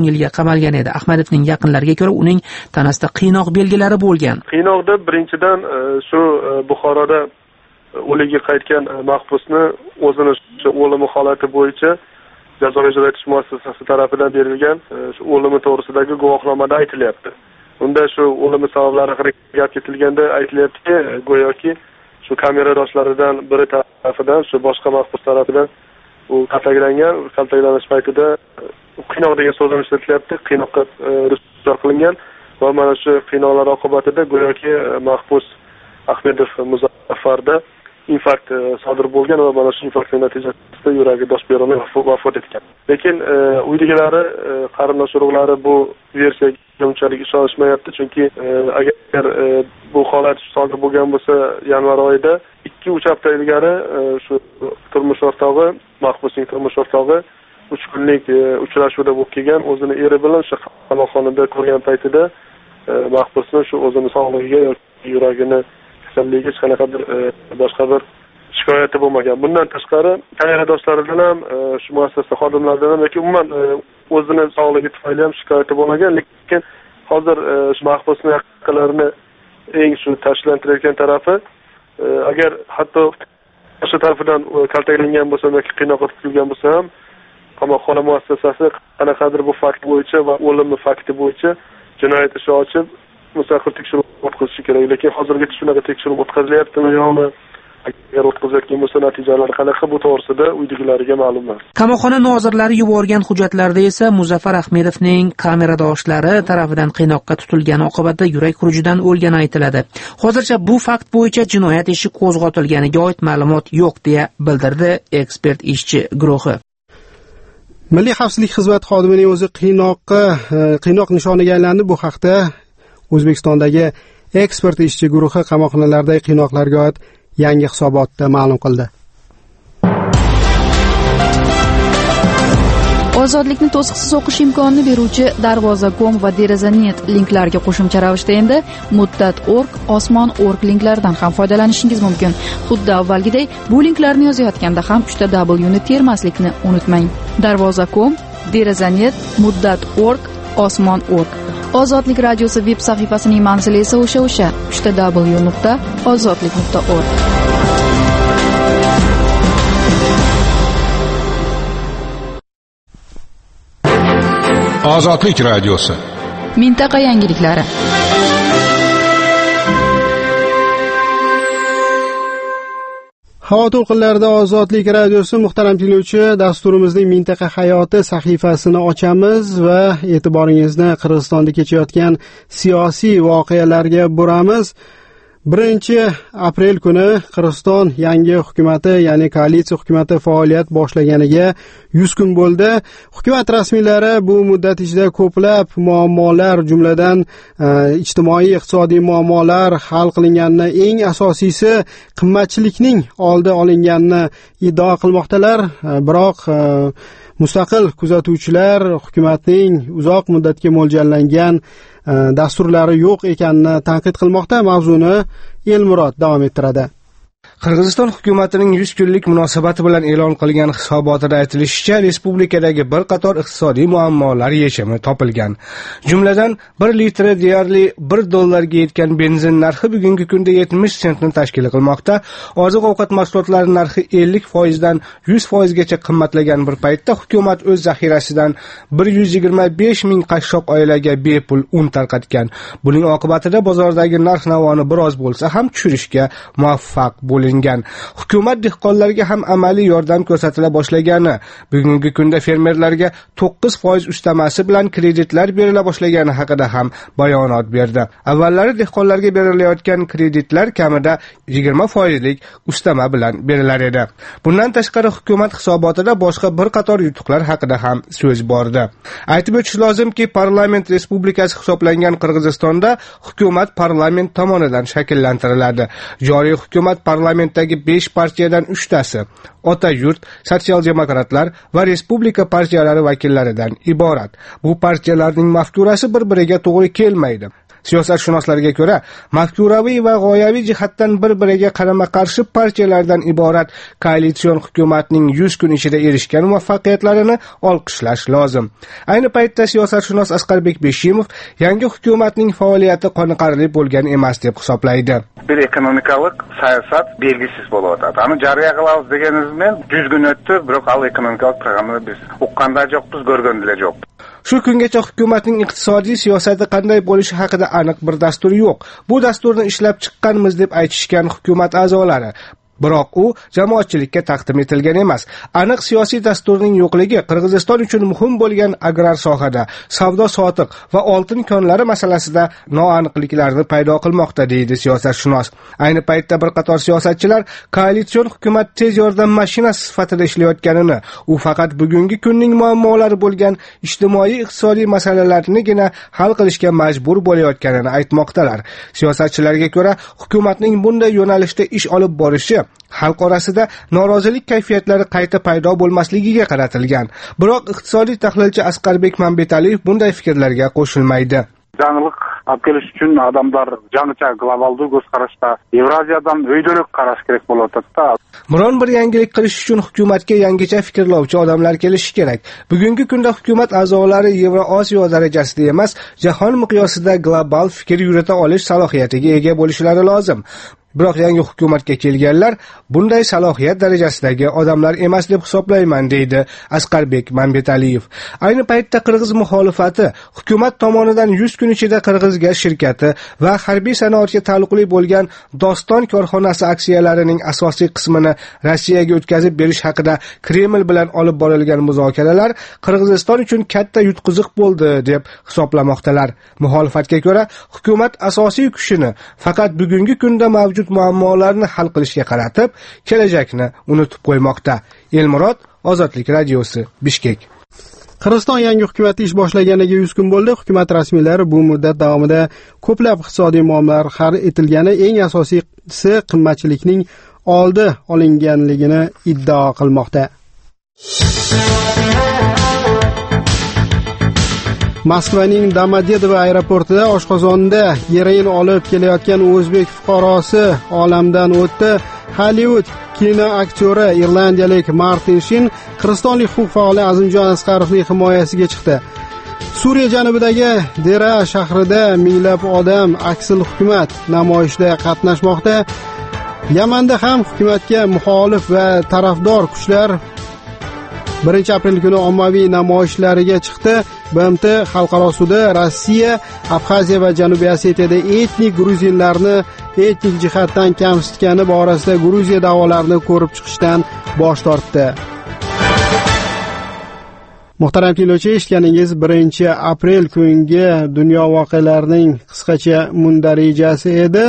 yilga qamalgan edi. Ahmadovning yaqinlariga ko'ra, uning tanasida qiynoq belgilari bo'lgan. Qiynoqda birinchidan shu Buxoroda o'liga qaytgan mahbusni o'zini o'limi holati bo'yicha jazo ijro etish muassasasi tomonidan berilgan o'limi to'g'risidagi guvohnomada aytilyapti. Unda shu o'limi sabablari haqida gap ketilganda aytilyaptiki, go'yoki shu kameradoshlaridan biri tarafidan, shu boshqa mahbus tarafidan u kaltaklanish paytida qiynoq degan so'zni ishlatilyapti, qiynoqqa rusjo qilingan va mana shu qiynoqlar oqibatida go'yoki mahbus Ahmedov Muzaffarda infarkt sodir bo'lgan va mana shu infarktning natijasida yuragi dosh berolmay vafot etgan. Lekin uydagilari, qarindosh urug'lari bu versiyaga unchalik ishonishmayapti, chunki agar bu holat sodir bo'lgan bo'lsa, yanvar oyida 2-3 hafta ilgari shu turmush o'rtog'i, mahbusning turmush o'rtog'i 3 kunlik uchrashuvda bo'lib kelgan, o'zini eri bilan shu qamoqxonada ko'rgan paytida mahbusning shu o'zini sog'lig'iga yoki yuragini kasalligiga hech qanaqa bir boshqa bir shikoyati bo'lmagan. Bundan tashqari tayyorlashlaridan ham shu muassasa xodimlaridan ham yoki umuman o'zini sog'ligi tufayli ham shikoyati bo'lmagan. Lekin hozir shu mahbusning yaqinlarini eng shu tashlantirayotgan tarafi, agar hatto o'sha tarafidan kaltaklangan bo'lsa yoki qiynoqqa tutilgan bo'lsa ham qamoqxona muassasasi qanaqadir bu fakt bo'yicha va o'limi fakti bo'yicha jinoyat ishi ochib mustaqil tekshiruv o'tkazishi kerak. Lekin hozirgacha shunaqa tekshiruv o'tkazilyaptimi yo'qmi? Agar o'tkazayotgan bo'lsa, natijalari qanaqa, bu to'g'risida uydagilariga ma'lum emas. Qamoqxona nozirlari yuborgan hujjatlarda esa Muzaffar Ahmedovning kameradoshlari tarafidan qiynoqqa tutilgani oqibatida yurak xurujidan o'lgani aytiladi. Hozircha bu fakt bo'yicha jinoyat ishi qo'zg'atilganiga oid ma'lumot yo'q, deya bildirdi ekspert ishchi guruhi. Milliy xavfsizlik xizmati xodimining o'zi qiynoq nishoniga aylandi. Bu haqda O'zbekistondagi ekspert ishchi guruhi qamoqxonalardagi qiynoqlarga oid yangi hisobotda ma'lum qildi. Ozodlikni to'siqsiz o'qish imkonini beruvchi Darvoza.com va Deraza.net linklarga qo'shimcha ravishda endi Muddat.org, Osmon.org linklaridan ham foydalanishingiz mumkin. Xuddi avvalgidek bu linklarni yozayotganda ham 3W ni termaslikni unutmang. Darvoza.com, Deraza.net, Muddat.org, Osmon.org. Ozodlik radiosi veb sahifasining manzili esa o'sha www.ozodlik.org. Ozodlik radiosi. Mintaqa yangiliklari. Havo to'lqinlarida Ozodlik radiosi. Muhtaram tinglovchi, dasturimizning Mintaqa hayoti sahifasini ochamiz va e'tiboringizni Qirg'izistonda kechayotgan siyosiy voqealarga buramiz. 1-aprel kuni Qirg'iziston yangi hukumati, ya'ni koalitsiya hukumati faoliyat boshlaganiga 100 kun bo'ldi. Hukumat rasmiylari bu muddat ichida ko'plab muammolar, jumladan ijtimoiy iqtisodiy muammolar hal qilinganini, eng asosiysi qimmatchilikning oldi olinganini iddao qilmoqdalar. Biroq mustaqil kuzatuvchilar hukumatning uzoq muddatga mo'ljallangan dasturlari yo'q ekanini tanqid qilmoqda. Mavzuni Elmurod davom ettiradi. Qirg'iziston hukumatining 100 kunlik munosabati bilan e'lon qilgan hisobotida aytilishicha, respublikadagi bir qator iqtisodiy muammolar yechimi topilgan. Jumladan 1 litri deyarli $1 ga yetgan benzin narxi bugungi kunda 70 sentni tashkil qilmoqda. Oziq-ovqat mahsulotlari narxi 50% dan 100% gacha qimmatlagan bir paytda hukumat o'z zaxirasidan 125 ming qashshoq oilaga bepul un tarqatgan. Buning oqibatida bozordagi narx-navoni biroz bo'lsa ham tushirishga muvaffaq bo'lgan. Hukumat dehqonlarga ham amaliy yordam ko'rsatila boshlagani, bugungi kunda fermerlarga 9% ustamasi bilan kreditlar berila boshlagani haqida ham bayonot berdi. Avvallari dehqonlarga berilayotgan kreditlar kamida 20% lik ustama bilan berilar edi. Bundan tashqari hukumat hisobotida boshqa bir qator yutuqlar haqida ham so'z bordi. Aytib o'tish lozimki, parlament respublikasi hisoblangan Qirg'izistonda hukumat parlament tomonidan shakllantiriladi. Joriy hukumat parlamentdagi 5 partiyadan 3 tasi, Ota yurt, sotsial-demokratlar va respublika partiyalari vakillaridan iborat. Bu partiyalarning mafkurasi bir-biriga to'g'ri kelmaydi. Siyosatshunoslarga ko'ra, mafkuraviy va g'oyaviy jihatdan bir-biriga qarama-qarshi partiyalardan iborat koalitsion hukumatning 100 kun ichida erishgan muvaffaqiyatlarini olqishlash lozim. Ayni paytda siyosatshunos Asqarbek Beshimov yangi hukumatning faoliyati qoniqarli bo'lgan emas deb hisoblaydi. Bir ekonomikalik siyosat belgisiz bo'layotadi. Ani jariya qilamiz deganimiz bilan 100 kun o'tdi, biroq al ekonomikalik programmani biz o'qqanda yo'qmiz, ko'rganda yo'q. Shu kungacha hukumatning iqtisodiy siyosati qanday bo'lishi haqida aniq bir dastur yo'q. Bu dasturni ishlab chiqqanmiz deb aytishgan hukumat a'zolari. Biroq u jamoatchilikka taqdim etilgan emas. Aniq siyosiy dasturning yo'qligi Qirg'iziston uchun muhim bo'lgan agrar sohada, savdo-sotiq va oltin konlari masalasida noaniqliklarni paydo qilmoqda, deydi siyosatshunos. Ayni paytda bir qator siyosatchilar koalitsion hukumat tez yordam mashinasi sifatida ishlayotganini, u faqat bugungi kunning muammolari bo'lgan ijtimoiy-iqtisodiy masalalarnigina hal qilishga majbur bo'layotganini aytmoqdalar. Siyosatchilarga ko'ra, hukumatning bunday yo'nalishda ish olib borishi xalq orasida norozilik kayfiyatlari qayta paydo bo'lmasligiga qaratilgan. Biroq iqtisodiy tahlilchi Asqarbek Mambetaliyev bunday fikrlarga qo'shilmaydi. Жаңылык алып келиш үчүн адамдар жаңыча глобалдуу көз карашта Евразиядан өйдөлөк караш керек болот да. Biron bir yangilik qilish uchun hukumatga yangicha fikrlovchi odamlar kelishi kerak. Bugungi kunda hukumat a'zolari Yevrosiyo darajasida emas, jahon miqyosida global fikr yurita olish salohiyatiga ega bo'lishlari lozim. Biroq yangi hukumatga kelganlar bunday salohiyat darajasidagi odamlar emas deb hisoblayman, deydi Asqarbek Mambetaliyev. Ayni paytda Qirg'iz muxolifati hukumat tomonidan 100 kun ichida Qirg'iz gaz shirkati va harbiy sanoatga taalluqli bo'lgan Doston korxonasi aksiyalarining asosiy qismini Rossiyaga o'tkazib berish haqida Kreml bilan olib borilgan muzokaralar Qirg'iziston uchun katta yutqiziq bo'ldi deb hisoblamoqdalar. Muxolifatga ko'ra, hukumat asosiy kuchini faqat bugungi kunda mavjud muammolarni hal qilishga qaratib, kelajakni unutib qo'ymoqda. Elmurod, Ozodlik radiosi, Bishkek. Qirg'iziston yangi hukumati ish boshlaganiga 100 kun bo'ldi. Hukumat rasmiylari bu muddat davomida ko'plab iqtisodiy muammolar hal etilgani, eng asosiysi qimmatchilikning oldi olinganligini iddao qilmoqda. Moskvaning Domodedovo aeroportida oshqozonda geroin olib kelayotgan o'zbek fuqarosi olamdan o'tdi. Hollywood kinoaktyori irlandiyalik Martin Shin qirg'izistonlik huquq faoli Azimjon Asqarovning himoyasiga chiqdi. Suriya janubidagi Dera shahrida minglab odam aksil hukumat namoyishida qatnashmoqda. Yamanda ham hukumatga muxolif va tarafdor kuchlar 1 aprel kuni ommaviy namoyishlariga chiqdi. BMT xalqaro sudi Rossiya, Abxaziya va Janubiy Osetiyada etnik gruzinlarni etnik jihatdan kamsitgani borasida Gruziya da'volarini ko'rib chiqishdan bosh tortdi. Muhtaram tinglovchi, eshitganingiz 1 aprel kungi dunyo voqealarining qisqacha mundarijasi edi.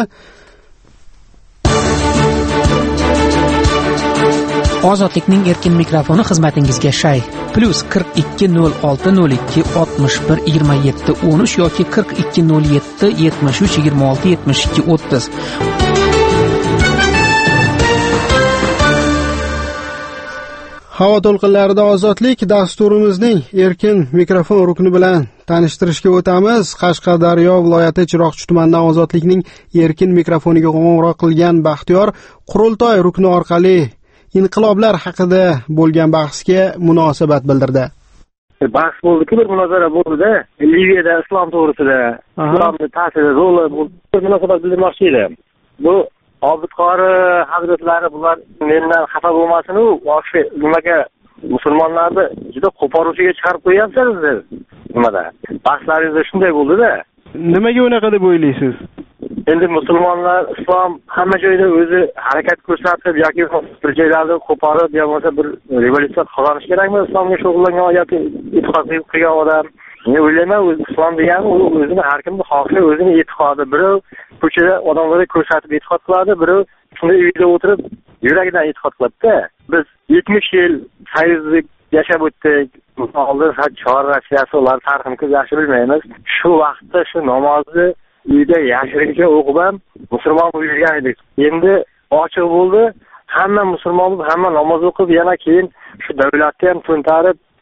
Ozodlikning erkin mikrofoni xizmatingizga shay. +42 06 02 61 27 13 yoki 42 07 73 26 72 30. Havo to'lqinlarida ozodlik dasturimizning erkin mikrofon rukni bilan tanishtirishga o'tamiz. Qashqadaryo viloyati Chiroqchi tumanidan ozodlikning erkin mikrofoniga qo'ng'iroq qilgan Baxtiyor qurultoy rukni orqali inqiloblar haqida bo'lgan bahsga munosabat bildirdi. Bahs bo'ldi-ku, bir munozara bo'ldi-da. Liviyada islom to'g'risida, islomni ta'siri ro'li bir munosabat bildirmoqchi edim. Bu Obid qori hazratlari bular mendan xafa bo'lmasin-u, o'sha nimaga musulmonlarni juda qo'poruvchiga chiqarib qo'yapsizlar nimada. Bahslaringizda shunday bo'ldi-da. Nimaga unaqa deb o'ylaysiz? Endi musulmonlar islom hamma joyda o'zi harakat ko'rsatib yoki bir joylarda qo'porib yoki bir revolyutsiya qozonish kerakmi? Islomga shug'ullangan yoki e'tiqod qilgan odam. Men o'ylayman, islom degani u o'zini har kimni xohishi, o'zini e'tiqodi. Biri ko'chada odamlarga ko'rsatib e'tiqod qiladi, biri shunday uyda o'tirib yuragidan e'tiqod qiladi-da. Biz 70 yil sayyidlik yashab o'tdik. Oldin chor Rossiyasi ular tarixini yaxshi bilmaymiz. Shu vaqtda shu namozni uyda yashirincha o'qib ham musulmon bo'lib yurgan edik. Endi ochiq bo'ldi. Hamma musulmon bo'lib, hamma namoz o'qib, yana keyin shu davlatni ham to'ntarib,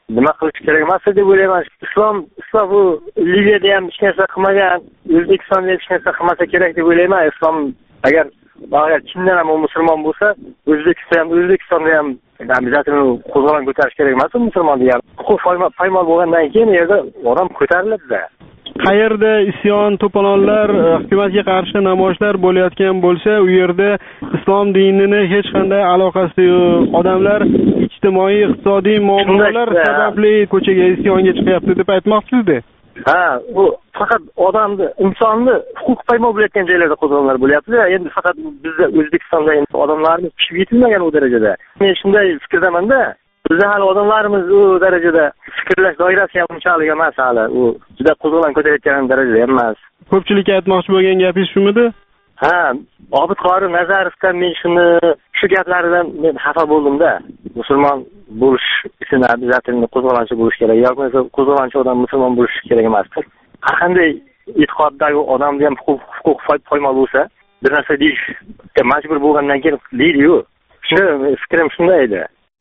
nima qilish kerak emas deb o'ylayman. Islom bu Liviyada ham hech narsa qilmagan, O'zbekistonda hech narsa qilmasa kerak deb o'ylayman. Islom agar chindan ham musulmon bo'lsa, O'zbekistonda ham обязательно qo'zg'olon ko'tarish kerak emas musulmon degan. Huquq poymol bo'lgandan keyin yerda odam ko'tariladi-da. Qayerda isyon, to'polonlar, hukumatga qarshi namoyishlar bo'layotgan bo'lsa, u yerda islom dinini hech qanday aloqasi yo'q. Odamlar ijtimoiy, iqtisodiy muammolar sababli ko'chaga isyonga chiqyapti deb aytmoqchisiz-da. Ha, u faqat insonni huquq poymol bo'layotgan joylarda qo'zg'olonlar bo'lyapti-da. Endi faqat bizda O'zbekistonda odamlarimiz pishib yetilmagan u darajada. Men shunday fikrdaman-da. Bizda hali odamlarimiz u darajada fikrlash doirasi ham unchalik emas hali. U juda qo'zg'olon ko'tarayotgan darajada emas. Ko'pchilikka aytmoqchi bo'lgan gapingiz shumidi? Ha, Obid Qori Nazarovdan men shu gaplaridan men xafa bo'ldim-da. Musulmon bo'lish uchun обязательно qo'zg'olonchi bo'lish kerak. Yoki qo'zg'olonchi odam musulmon bo'lish kerak emas. Har qanday e'tiqoddagi odamda ham huquq poymol bo'lsa, bir narsa deyish majbur bo'lgandan keyin deydi-yu. Shu fikrim shunday edi.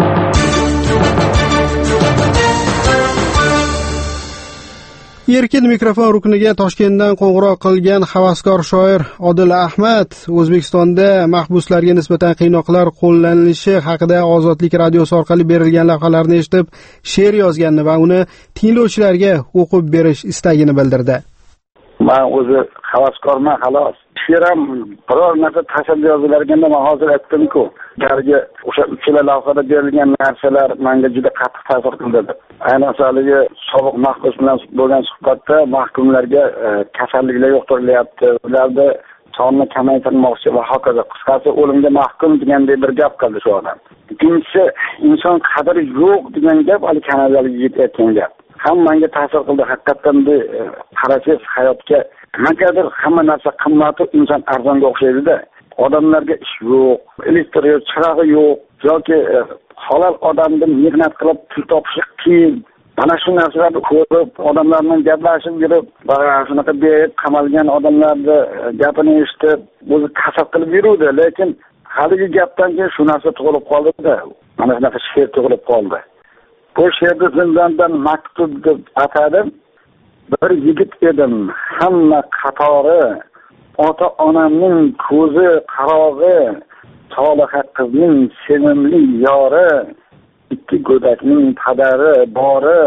Erkin mikrofon rukniga Toshkentdan qo'ng'iroq qilgan havaskor shoir Odil Ahmad O'zbekistonda mahbuslarga nisbatan qiynoqlar qo'llanilishi haqida Ozodlik radiosi orqali berilgan lavhalarni eshitib, she'r yozganini va uni tinglovchilarga o'qib berish istagini bildirdi. Men o'zi havaskorman xolos. She'rim biror narsa tashabbus yozilarganda men hozir aytdim-ku, garga o'sha uchala lavhada berilgan narsalar menga juda qattiq ta'sir qildi. Ayniqsa sobiq mahbus bilan bo'lgan suhbatda mahkumlarga kasalliklar yuqtirilyapti, ularda sonni kamaytirmoqchi va hokazo. Qisqasi o'limga mahkum degandek bir gap qildi shu odam. Ikkinchisi, inson qadri yo'q degan gap hali kanadalik yigit aytgan gap. Hammaga ta'sir qildi. Haqiqatan bu qarasangiz hayotga qanaqadir hamma narsa qimmat, inson arzonga o'xshaydi-da. Odamlarga ish yo'q, elektr yo'q, chirog'i yo'q, yoki halol odamdan mehnat qilib pul topish qiyin. Mana shu narsalarni ko'rib, odamlarning gaplashib yurib, shunaqa deb qamalgan odamlarning gapini eshitib, o'zi kasab qilib yuruvdi, lekin haligi gapdan keyin shu narsa tug'ilib qoldi-da. Mana shunaqa she'r tug'ilib qoldi. Bu she'rni zindondan maktub deb atadim. Bir yigit edim, hamma qatori, ota-onamning ko'zi qarog'i, soliha qizning sevimli yori, ikki go'dakning padari bori.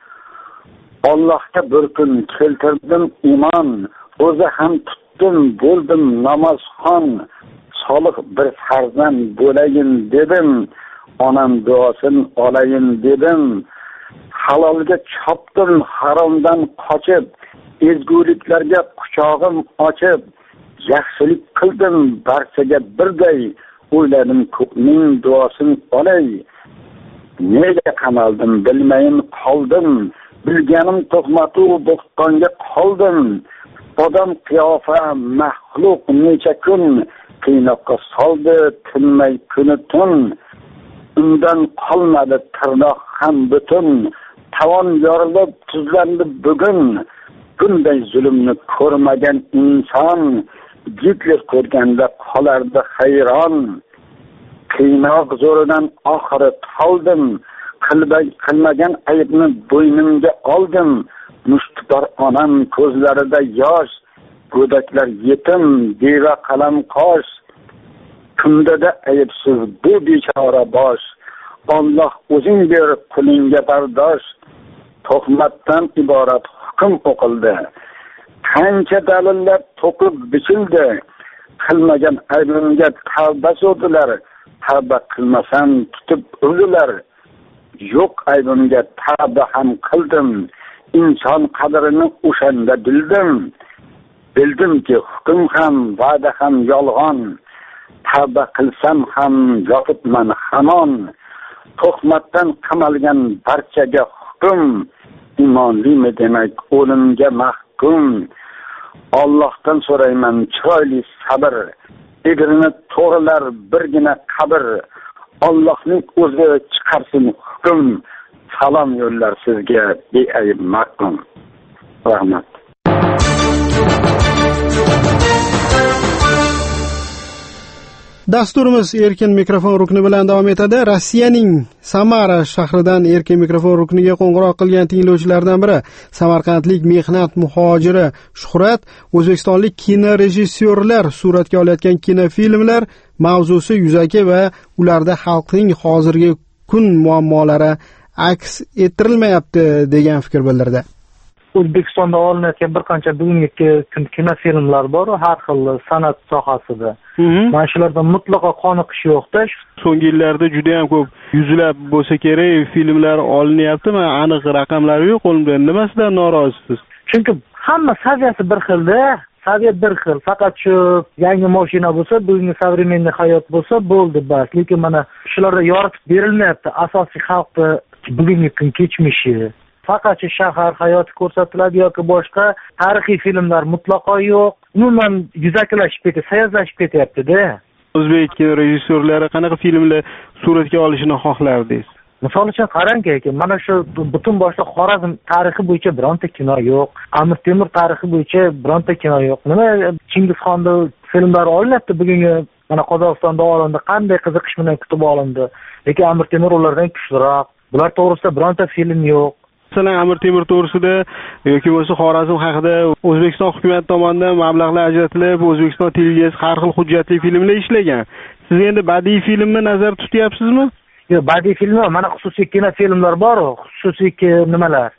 Allohga bir kun keltirdim iymon, o'zi ham tutdim, bo'ldim namozxon. Solih bir farzand bo'layin dedim, onam duosini olayin dedim. Halolga chopdim, haromdan qochib, ezguliklarga quchog'im ochib, yaxshilik qildim barchaga birday, o'yladim ko'pning duosini olay. Nega qamaldim bilmayin qoldim, bilganim tuhmatu bo'xtonga qoldim. Odam qiyofa mahluq necha kun, qiynoqqa soldi tinmay kuni tun. Undan qolmadi tirnoq ham butun, tavon yorilib tuzlandi bugun. Bunday zulmni ko'rmagan inson, Gitler ko'rganda qolardi hayron. Qiynoq zo'ridan oxiri qoldim, qilmagan aybni bo'ynimga oldim. Mushtipor onam ko'zlarida yosh, go'daklar yetim, beva qalam qosh. Kundada aybsiz bu bechora bosh, Alloh o'zing ber qulingga bardosh. Tuhmatdan iborat hukm o'qildi, qancha dalillar to'qib bichildi. Qilmagan aybimga tavba so'dilar, tavba qilmasam tutib o'ldilar. Yo'q aybimga tavba ham qildim, inson qadrini o'shanda bildim. Bildimki hukm ham, va'da ham yolg'on, tavba qilsam ham yotibman hamon. Tuhmatdan qamalgan barchaga hukm, imonlimi demak o'limga mahkum. Allohdan so'rayman chiroyli sabr, egrini to'g'rilar birgina qabr. Allohning o'zi chiqarsin hukm, salom yo'llar sizga beayb mahkum. Rahmat. Dasturimiz erkin mikrofon rukni bilan davom etadi. Rossiyaning Samara shahridan erkin mikrofon rukniga qo'ng'iroq qilgan tinglovchilardan biri samarqandlik mehnat muhojiri Shuhrat o'zbekistonlik kinorejissyorlar suratga olayotgan kinofilmlar mavzusi yuzaki va ularda xalqning hozirgi kun muammolari aks ettirilmayapti degan fikr bildirdi. O'zbekistonda olinayotgan bir qancha bugungi kinofilmlar bor, har xil san'at sohasida. Mana shulardan mutlaqo qoniqish yo'qda. So'nggi yillarda juda ham ko'p yuzlab bo'lsa kerak filmlar olinyaptimi? Aniq raqamlari yo'q qo'limda. Nimasidan norozisiz? Chunki hamma saviyasi bir xilda. Saviya bir xil. Faqat shu yangi mashina bo'lsa, bugungi современный hayot bo'lsa bo'ldi bas. Lekin mana shularda yoritib berilmayapti asosiy xalqni bugungi kun kechmishi. Faqat shahar hayoti ko'rsatiladi yoki boshqa tarixiy filmlar mutlaqo yo'q. Umuman yuzakilashib ketdi, sayozlashib ketyapti-da. O'zbek rejissyorlari qanaqa filmlar suratga olishini xohlardingiz? Misol uchun qarang-ki, mana shu butun boshli Xorazm tarixi bo'yicha bironta kino yo'q. Amir Temur tarixi bo'yicha bironta kino yo'q. Nima Chingizxonni filmlari olinyapti bugungi mana Qozog'istonda olindi, qanday qiziqish bilan kutib olindi. Lekin Amir Temur ulardan kuchliroq. Bular to'g'risida bironta film yo'q. Masalan, Amir Temur to'g'risida yoki bo'lsa Xorazm haqida O'zbekiston hukumati tomonidan mablag'lar ajratilib, O'zbekiston televiziyasi har xil hujjatli filmlar ishlagan. Siz endi badiiy filmni nazarda tutyapsizmi? Yo'q, badiiy filmlar, mana xususiy kinofilmlar bor-ku, xususiy nimalar?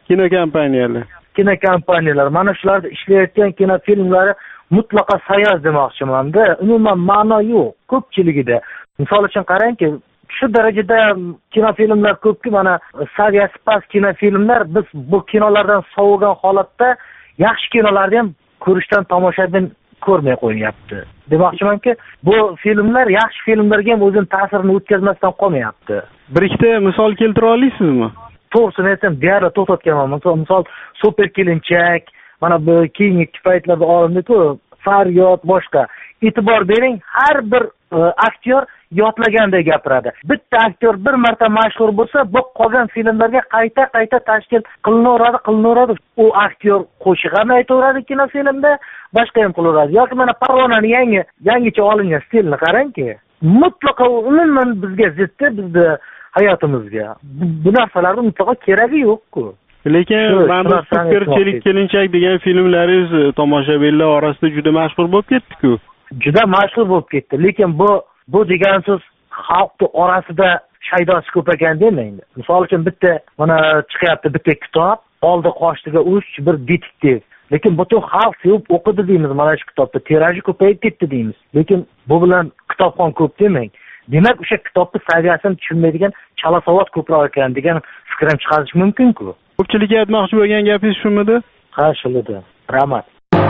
Kinokompaniyalar. Mana shularda ishlayotgan kinofilmlari mutlaqo sayoz demoqchiman-da. Umuman ma'no yo'q ko'pchiligida. Misol uchun qarangki, shu darajada kinofilmlar ko'pki, mana saviyasi past kinofilmlar biz bu kinolardan sovigan holatda yaxshi kinolarni ham ko'rishdan tomoshabin ko'rmay qo'yapti. Demoqchimanki, bu filmlar yaxshi filmlarga ham o'zining ta'sirini o'tkazmasdan qolmayapti. Bir ikkita misol keltira olasizmi? To'g'risini aytsam, deyarli to'xtatganman. Misol Super kelinchak, mana bu keyingi paytlarda olindi-ku, Faryod boshqa. E'tibor bering, har bir aktyor yodlaganday gapiradi. Bitta aktyor bir marta mashhur bo'lsa, bu qolgan filmlarga qayta tashkil qilinaveradi. U aktyor qo'shiq ham aytaveradi kinofilmda, boshqa ham qilaveradi. Yoki mana Parvonani yangicha olingan stilni qarangki, mutlaqo umuman bizga ziddi, bizni hayotimizga. Bu narsalarning mutlaqo keragi yo'q-ku. Lekin mana bu Super kelinchak degan filmlaringiz tomoshabinlar orasida juda mashhur bo'lib ketdi-ku. Juda mashhur bo'lib ketdi, lekin bu degan so'z xalq orasida shaydosi ko'paygan demaydi. Misol uchun bitta mana chiqyapti bitta kitob, oldi qoshtiga uch bir detektiv. Lekin butun xalq sevib o'qidi deymiz mana shu kitobni, tiraji ko'payib ketdi deymiz. Lekin bu bilan kitobxon ko'p demang. Demak, o'sha kitobning saviyasini tushunmaydigan chala savod ko'proq ekan degan fikr ham chiqarish mumkin-ku. Ko'pchilikka aytmoqchi bo'lgan gapingiz shumidi? Ha, shulidi. Rahmat.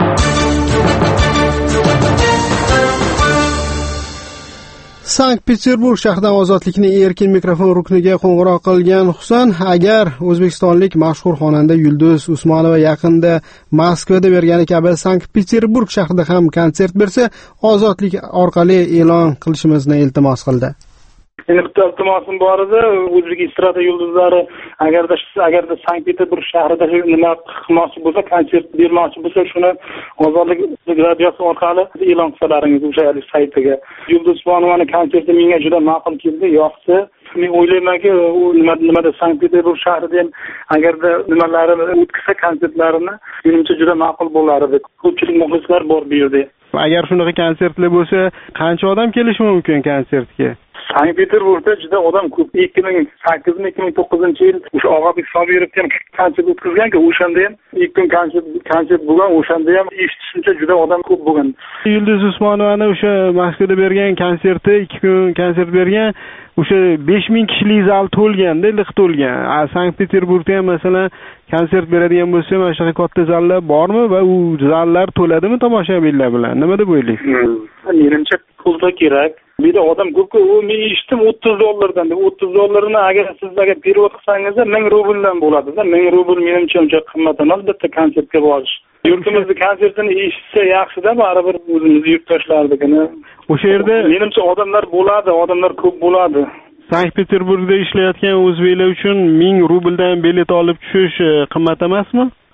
Sankt-Peterburg shahridan ozodlikning erkin mikrofon rukniga qo'ng'iroq qilgan Husan, agar o'zbekistonlik mashhur xonanda Yulduz Usmonova yaqinda Moskvada bergani kabi Sankt-Peterburg shahrida ham konsert bersa, ozodlik orqali e'lon qilishimizni iltimos qildi. Iltimosim bor edi, o'zbek estrada yulduzlari agarda Sankt-Peterburg shahrida nima qilmoqchi bo'lsa, konsert bermoqchi bo'lsa, shuni ozodlik radiosi orqali e'lon qilsalaringiz o'sha saytiga. Yulduz Usmonovani konserti menga juda ma'qul keldi, yoqdi. Men o'ylaymanki, u nimada Sankt-Peterburg shahrida ham agarda nimalarini o'tkazsa konsertlarini, menimcha juda ma'qul bo'lar edi. Ko'pchilik muxlislar bor bu yerda. Agar shunaqa konsertlar bo'lsa, qancha odam kelishi mumkin konsertga? Sankt-Peterburgda juda odam ko'p. 2008-2009-yil o'sha Og'abek Sobirovdan konsert o'tkazgan-ku, o'shanda ham ilk kun konsert bo'lgan, o'shanda ham eshitishimcha juda odam ko'p bo'lgan. Yulduz Usmonovani o'sha Moskvada bergan konserti, 2 kun konsert bergan, o'sha 5000 kishilik zal to'lganda, liq to'lgan. Sankt-Peterburgda ham masalan konsert beradigan bo'lsa, mana shu katta zallar bormi va u zallar to'ladimi tomoshabinlar bilan? Nima deb o'ylaysiz? Menimcha pulda kerak. Bir de odam ko'p-ku, men eshitdim $30 deb. $30 agar siz perevod qilsangiz 1000 rubldan bo'ladi-da. 1000 rubl menimcha uncha qimmat emas bitta konsertga borish. Yurtimizda konsertini eshitsa yaxshi-da, baribir o'zimiz yurtdoshlarnikini. O'sha yerda menimcha odamlar bo'ladi, odamlar ko'p bo'ladi. Sankt-Peterburgda ishlayotgan o'zbeklar uchun 1000 rubldan bilet olib tushish qimmat emasmi?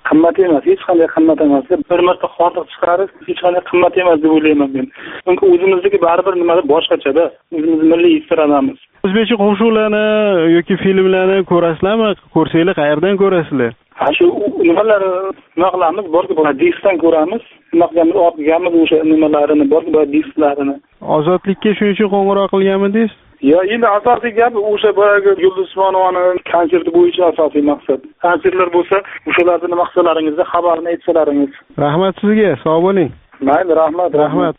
qimmat emas, hech qanday qimmat emas. Bir marta xotiq chiqarish hech qanday qimmat emas deb o'ylayman men. Chunki o'zimizniki baribir nimadir boshqachada. O'zimiz milliy istiradamiz. O'zbekcha qo'shiqlarni yoki filmlarni ko'rasizlarmi? Ko'rsanglar qayerdan ko'rasizlar? Ha shu nimalar nima qilamiz? Borki bor diskdan ko'ramiz. Nima qilamiz? O'qigamiz o'sha nimalarini, borki bor disklarini. Ozodlikka shuning uchun qo'ng'iroq qilganmidingiz? Yo, endi asosiy gap o'sha boyagi Yulduz Usmonovani konserti bo'yicha asosiy maqsad. Konsertlar bo'lsa, o'shalarni nima qilsalaringizda xabarini aytsalaringiz. Rahmat sizga, sog' bo'ling. Mayli, rahmat.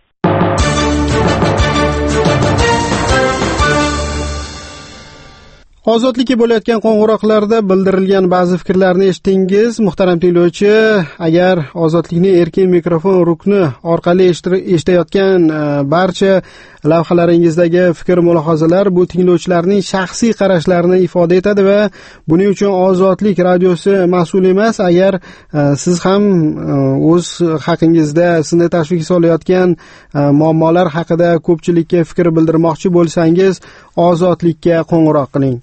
Ozodlikka bo'layotgan qo'ng'iroqlarda bildirilgan ba'zi fikrlarni eshitdingiz. Muhtaram tinglovchi, agar ozodlikni erkin mikrofon rukni orqali eshitayotgan barcha lavhalaringizdagi fikr mulohazalar bu tinglovchilarning shaxsiy qarashlarini ifoda etadi va buning uchun Ozodlik radiosi mas'ul emas. Agar siz ham o'z haqingizda sizni tashvishga solayotgan muammolar haqida ko'pchilikka fikr bildirmoqchi bo'lsangiz, Ozodlikka qo'ng'iroq qiling.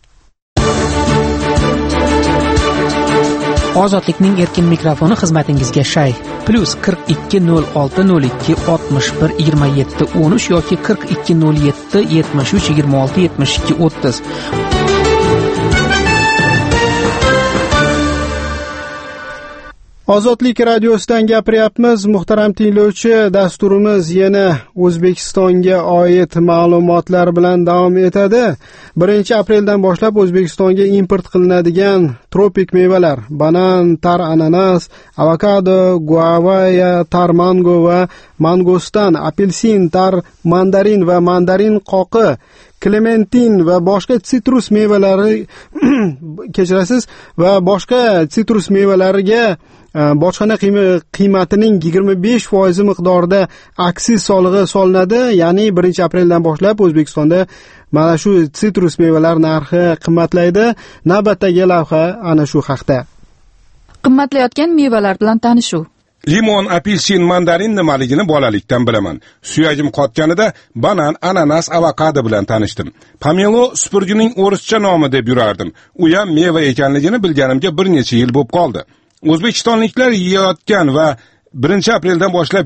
Ozodlikning erkin mikrofoni xizmatingizga shay +420202612713 yoki 420773267230. Ozodlik radiosidan gapiryapmiz. Muhtaram tinglovchi, dasturimiz yana O'zbekistonga oid ma'lumotlar bilan davom etadi. 1-apreldan boshlab O'zbekistonga import qilinadigan tropik mevalar, banan, tar ananas, avokado, guavaya, tar mango va mangostan, apelsin, tar mandarin va mandarin qoqi, klementin va boshqa sitrus mevalari kechirasiz va boshqa sitrus mevalariga bojxona qiymatining 25% miqdorida aksiz solig'i solinadi. Ya'ni 1-apreldan boshlab O'zbekistonda mana shu sitrus mevalar narxi qimmatlaydi. Navbatdagi lavha ana shu haqda. Qimmatlayotgan mevalar bilan tanishuv. Limon, apelsin, mandarin nimaligini bolalikdan bilaman. Suyagim qotganida banan, ananas, avokado bilan tanishdim. Pomelo supurgining o'rischa nomi deb yurardim. U ham meva ekanligini bilganimga bir necha yil bo'lib qoldi. O'zbekistonliklar yeyotgan va 1-apreldan boshlab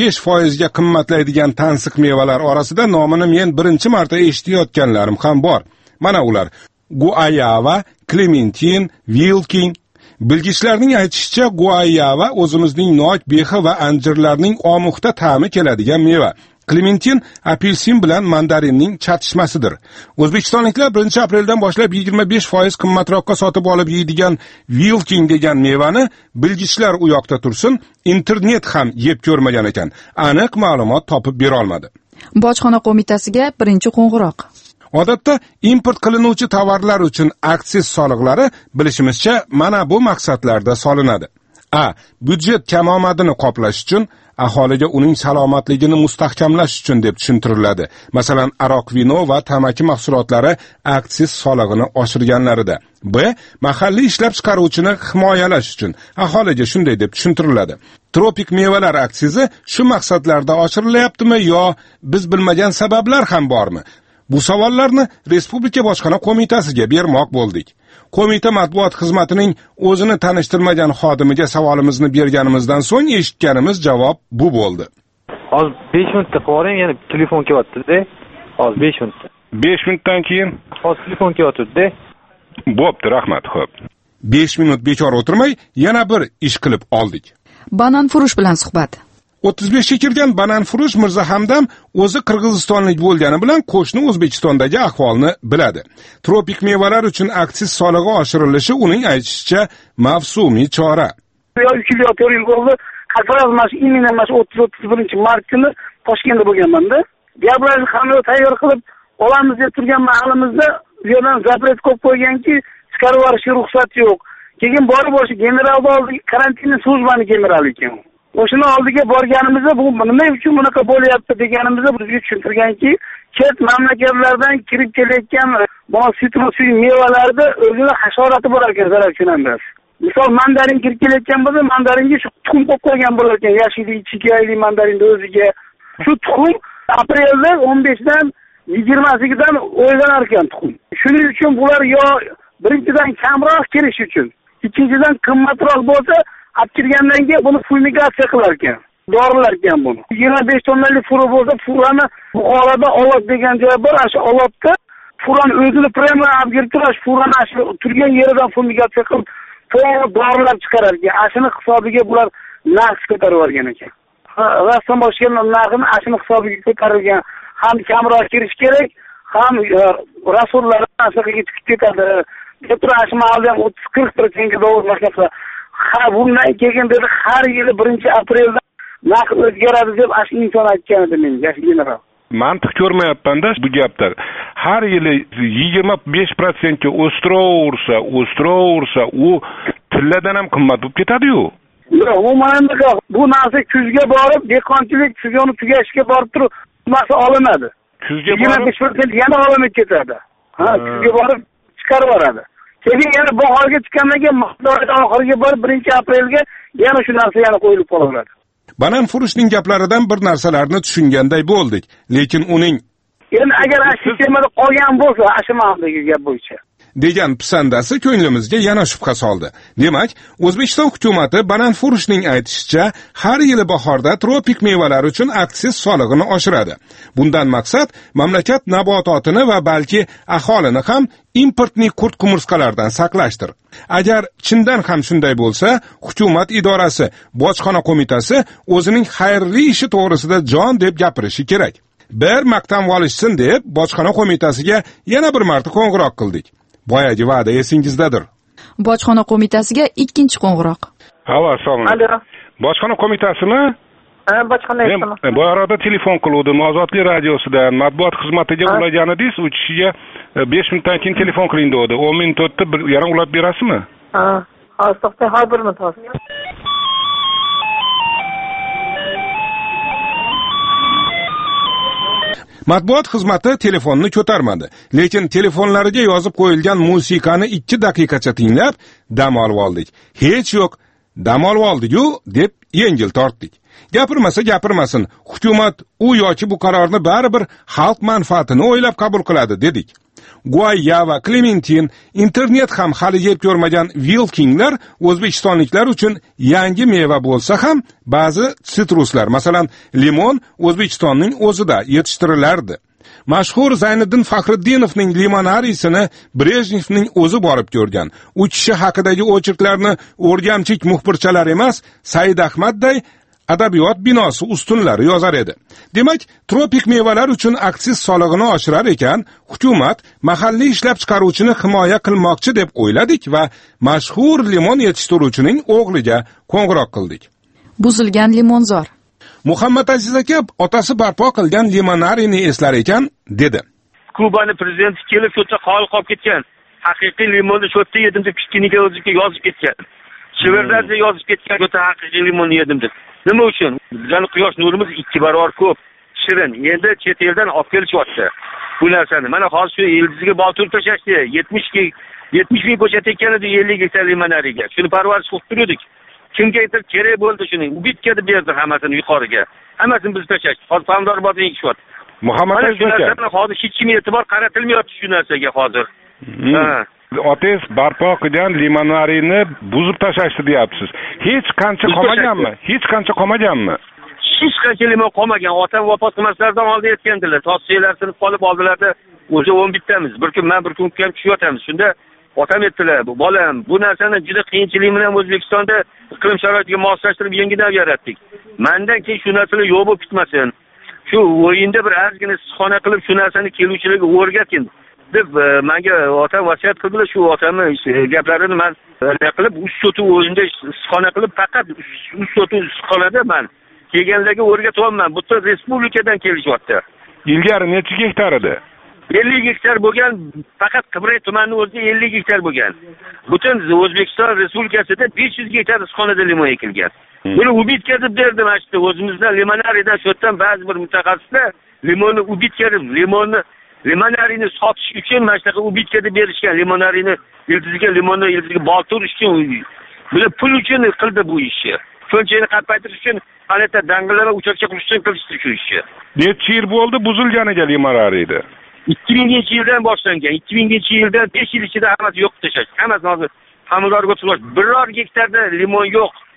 25% ga qimmatlaydigan tansiq mevalar orasida nomini men birinchi marta eshitayotganlarim ham bor. Mana ular: guayava, klementin, vilking. Bilgichlarning aytishicha, guayava o'zimizning nok, behi va anjirlarning omuxta ta'mi keladigan meva. Klementin apelsin bilan mandarinning chatishmasidir. O'zbekistonliklar 1-apreldan boshlab 25% qimmatroqqa sotib olib yeydigan vilking degan mevani bilgichlar u yoqda tursin, internet ham yeb ko'rmagan ekan. Aniq ma'lumot topib bera olmadi. Bojxona qo'mitasiga birinchi qo'ng'iroq. Odatda import qilinuvchi tovarlar uchun aksiz soliqlari bilishimizcha mana bu maqsadlarda solinadi. Byudjet kamomadini qoplash uchun, aholiga uning salomatligini mustahkamlash uchun deb tushuntiriladi. Masalan, aroq, vino va tamaki mahsulotlari aksiz solig'ini oshirganlarida. Mahalliy ishlab chiqaruvchini himoyalash uchun aholiga shunday deb tushuntiriladi. Tropik mevalar aksizi shu maqsadlarda oshirilyaptimi yo biz bilmagan sabablar ham bormi? Bu savollarni Respublika bojxona qo'mitasiga bermoq bo'ldik. Qo'mita matbuot xizmatining o'zini tanishtirmagan xodimiga savolimizni berganimizdan so'ng eshitganimiz javob bu bo'ldi. Hozir 5 minutda qo'ring, yana telefon kelyapti-da. Hozir 5 minutda. 5 minutdan keyin hozir telefon kelyapti-da. Bo'pti, rahmat, xo'p. 5 minut bekor o'tirmay yana bir ish qilib oldik. Banan furush bilan suhbat. 35 ga kirgan Banan Furush Mirza Hamdam o'zi qirg'izistonlik bo'lgani bilan qo'shni O'zbekistondagi ahvolni biladi. Tropik mevalar uchun aksiz solig'i oshirilishi uning aytishicha mavsumiy chora. 3 yil 4 yil bo'ldi. Qasraz imminent 30-31-mart kuni Toshkentda bo'lganman-da. Gaplarni hamma tayyor qilib olamiz deb turgan mahalimizda u yerdan zapret qo'yib qo'yganki, chiqarib yuborishga ruxsat yo'q. Keyin borib o'sha generalni oldi, karantinni slujbani generali ekan. O'shini oldiga borganimizda bu nima uchun bunaqa bo'lyapti deganimizda bizga tushuntirganki, chet mamlakatlardan kirib kelayotgan bu sitrus mevalarda o'zini hasharati bor ekan, zararkunandas. Misol mandarin kirib kelayotgan bo'lsa, mandaringa shu tuxum qo'yib qo'ygan bo'lar ekan, yashillik, chigayli mandarinni o'ziga. Shu tuxum aprelda 15dan 20sidan o'ylanar ekan tuxum. Shuning uchun bular yo birinchidan kamroq kirish uchun, ikkinchidan qimmatroq bo'lsa, olib kirgandan keyin buni fumigatsiya qilar ekan. Dorilar ekan buni. 25 tonnalik fura bo'lsa, furani Buxoroda Olot degan joy bor, o'sha Olotda furani o'zini prema olib kelib turish, furani shu turgan yeridan fumigatsiya qilib, to'g'ri dorilar chiqarar ekan. Ashini hisobiga bular narx ko'tarib olgan ekan. Rastan boshqa narxini ashini hisobiga ko'tarilgan. Ham kamroq kirish kerak, ham rasullar asliga chiqib ketadi. Petrash ma'lum 30-40% o'rnashsa. Ha, bundan keyin dedi har yili 1-aprelda narx o'zgaradi deb ashni inson aytgan edi menga, general. Mantiq ko'rmayapman-da bu gaplar. Har yili 25% ga o'stiraversa, u tilladan ham qimmat bo'lib ketadi-yu. Yo'q, u mana bu narsa kuzga borib, dehqonchilik sezoni tugashiga borib turib, narsa olinadi. Kuzga borib 25% yana olinib ketadi. Ha, kuzga borib chiqarib yuboradi. Keyin yana bahorga chiqqandan keyin maqsaddan oxiriga borib 1-aprelga yana shu narsa yana qo'yilib qolaveradi. Banan Furushning gaplaridan bir narsalarni tushunganday bo'ldik, lekin uning endi agar sistemada qolgan bo'lsa, ashimamdagi gap bo'yicha degan pisandasi ko'nglimizga yana shubha soldi. Demak, O'zbekiston hukumatı Banan Furushning aytishicha, har yili bahorda tropik mevalar uchun aksiz solig'ini oshiradi. Bundan maqsad mamlakat nabototini va balki aholini ham importni qurt qumursqalardan saqlashdir. Agar chindan ham shunday bo'lsa, hukumat idorasi, bojxona qo'mitasi o'zining xayrli ishi to'g'risida jon deb gapirishi kerak. Bir maqtam olishsin deb bojxona qo'mitasiga yana bir marta qo'ng'iroq qildik. Boyagi va'da esingizdadir. Bojxona qo'mitasiga ikkinchi qo'ng'iroq. Havo, assalomu alaykum. Bojxona qo'mitasimi? Bojxona isimi. Bu arada telefon qildim, Ozodlik radiosidan matbuot xizmatiga ulagan edingiz, uchishiga 5 minutdan keyin telefon qiling dedi. 10 minut o'tdi, yana ulab berasizmi? Hozir to'xtang, hozir 1 minut hozir. Matbuot xizmati telefonni ko'tarmadi, lekin telefonlariga yozib qo'yilgan musiqani 2 daqiqacha tinglab, dam olib oldik. Hech yo'q, dam olib oldik-ku deb yengil tortdik. Gapirmasin, hukumat u yoki bu qarorni baribir xalq manfaatini o'ylab qabul qiladi dedik. Guayya va Clementin, internet ham hali yeb ko'rmagan Wilkinglar o'zbekistonliklar uchun yangi meva bo'lsa ham, ba'zi sitruslar, masalan, limon O'zbekistonning o'zida yetishtirilardi. Mashhur Zayniddin Faxriddinovning limonarisini Brejnevning o'zi borib ko'rgan. U kishi haqidagi ochiqlarni o'rgamchik muxbirchalar emas, Said Ahmadday adabiyot binosi ustunlari yozar edi. Demak, tropik mevalar uchun aksiz solig'ini oshirar ekan, hukumat mahalliy ishlab chiqaruvchini himoya qilmoqchi deb o'yladik va mashhur limon yetishtiruvchining o'g'liga qo'ng'iroq qildik. Buzilgan limonzor. Muhammad Aziz aka otasi barpo qilgan limonarini eslar ekan, dedi. Kubani prezidenti kelib shu yerda qolib ketgan. Haqiqiy limonni shu yerda yedim deb kichkinaga o'ziga yozib ketgan. Shivirlarda yozib ketgan, o'ta haqiqiy limonni yedim deb. Nima uchun? Bizning quyosh nurimiz 2 barobar ko'p, shirin. Endi chet eldan olib kelishyapti bu narsani. Mana hozir shu ildiziga boltur tashashdi. 70 ming ko'chat ekan edi 50 gektar limonariga. Shuni parvarish qilib turdik. Kimga kerak bo'ldi shuni? U bitkada berdi hammasini yuqoriga. Hammasini biz tashashdik. Hozir Pamdorobodga ikishyapti. Muhammad aka, hozir hech kim e'tibor qaratilmayapti shu narsaga hozir. Otangiz barpo qilgan limonarini buzib tashlashdi deyapsiz. Hech qancha qolmaganmi? Hech qancha limon qolmagan. Otam vafot qilmaslardan oldin aytgandilar. Tavsiyalar sinib qolib oldilarda, o'zi 11 tamiz. Bir kun men bir kun ham tushyotamiz. Shunda otam aytdilar, bolam, bu narsani juda qiyinchilik bilan O'zbekistonda iqlim sharoitiga moslashtirib yangidan yaratdik. Mendan keyin shu narsalar yo'q bo'lib ketmasin. Shu o'yinda bir ozgina issiqxona qilib shu narsani keluvchilarga o'rgating deb menga otam vasiyat qildilar. Shu otamning gaplarini men qilib 3 sotu o'yinda issiqxona qilib, faqat 3 sotu issiqxonada men kelganlarga o'rgatyapman. Butun respublikadan kelishyapti. Ilgari necha gektar edi? 50 gektar bo'lgan, faqat Qibray tumanining o'zida 50 gektar bo'lgan. Butun O'zbekiston Respublikasida 500 gektar issiqxonada limon ekilgan. Buni ubitkazib berdi mana shu o'zimizdan limonaridan shu yerdan ba'zi bir mutaxassislar limonni ubitkazib, limonarini sotish uchun mana shunaqa ubitkada berishgan limonarini ildiziga boltirish uchun, bular pul uchun qildi bu ishni. Ko'nchani qappaytirish uchun, palata dang'illama uchakcha qilish uchun qilishdi shu ishni. Necha yil bo'ldi buzilganiga limonariydi? 2000-yildan boshlangan. 2000-yilda 5 yil ichida hammasi yo'q tashlash. Hammasi hozir hamidorga o'tib, biror gektarda limon yo'q.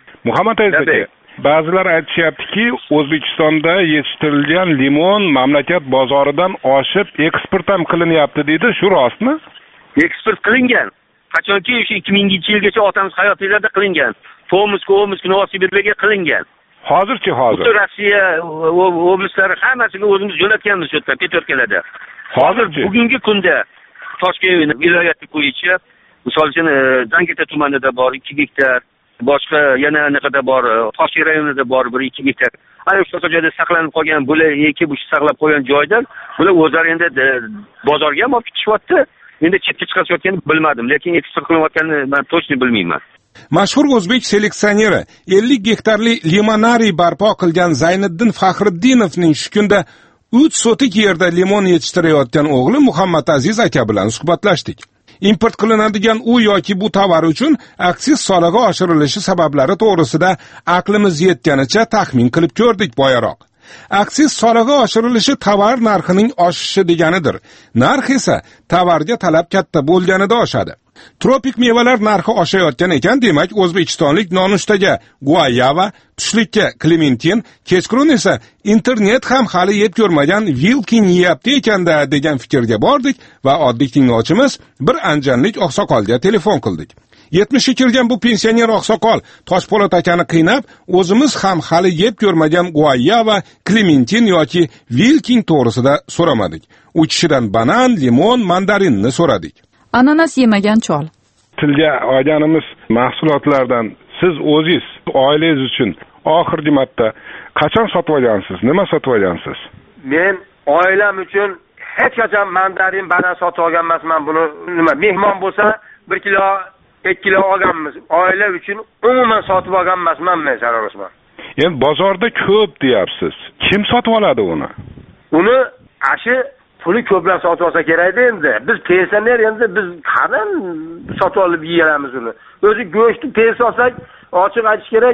Muhammad Aziz aka, ba'zilar aytishyaptiki, O'zbekistonda yetishtirilgan limon mamlakat bozoridan oshib eksport ham qilinyapti deydi. Shu rostmi? Eksport qilingan. Qachonki o'sha 2000-yilgacha otamiz hayotiylarda qilingan. Tomsk, Novosibirga qilingan. Hozir. Butun Rossiya oblastlari hammasiga o'zimiz jo'natganmiz shu yerda, Petorkalarda. Hozir bugungi kunda Toshkent viloyati bo'yicha, misol uchun Zangita tumanida bor 2 gektar, boshqa yana anaqada bor, Toshkent rayonida bor 1-2 gektar. Ana shu joyda saqlanib qolgan bular ekib saqlab qo'ygan joydan bular o'zlari endi bozorga ham olib ketishyapti. Endi chetga chiqayotganini bilmadim, lekin eksport qilayotganini men точно bilmayman. Mashhur o'zbek seleksioneri 50 gektarli limonariy barpo qilgan Zayniddin Faxriddinovning shu kunda 3 sotik yerda limon yetishtirayotgan o'g'li Muhammad Aziz aka bilan suhbatlashdik. Import qilinadigan u yoki bu tovar uchun aksiz solig'i oshirilishi sabablari to'g'risida aqlimiz yetganicha taxmin qilib ko'rdik boyaroq. Aksiz solig'i oshirilishi tovar narxining oshishi deganidir. Narx esa tovarga talab katta bo'lganida oshadi. Tropik mevalar narxi oshayotgan ekan, demak o'zbekistonlik nonushtaga guayava, tushlikka klementin, kechqurun esa internet ham hali yeb ko'rmagan Wilkin yeyapti ekanda degan fikrga bordik va oddiy tinglovchimiz bir anjanlik oqsoqolga telefon qildik. 70 kirgan bu pensioner oqsoqol Toshpo'lat akani qiynab, o'zimiz ham hali yeb ko'rmagan guayava, klementin yoki Wilkin to'g'risida so'ramadik. U kishidan banan, limon, mandarinni so'radik. Ananas yemagan chol. Tilga olganimiz mahsulotlardan siz o'zingiz oilangiz uchun oxirgi marta qachon sotib olgansiz? Nima sotib olgansiz? Men oilam uchun hech qachon mandarin, banan sotib olgan emasman. Buni nima, mehmon bo'lsa 1 kilo, 2 kilo olganmiz. Oila uchun umuman sotib olgan emasman men, Sarosman. Endi bozorda ko'p deyapsiz. Kim sotib oladi uni? Uni ashi puli ko'plab sotib olsa kerak-da endi. Biz pensioner, endi biz qanday sotib olib yeyamiz uni? O'zi go'shtni tez olsak, ochiq aytish kerak,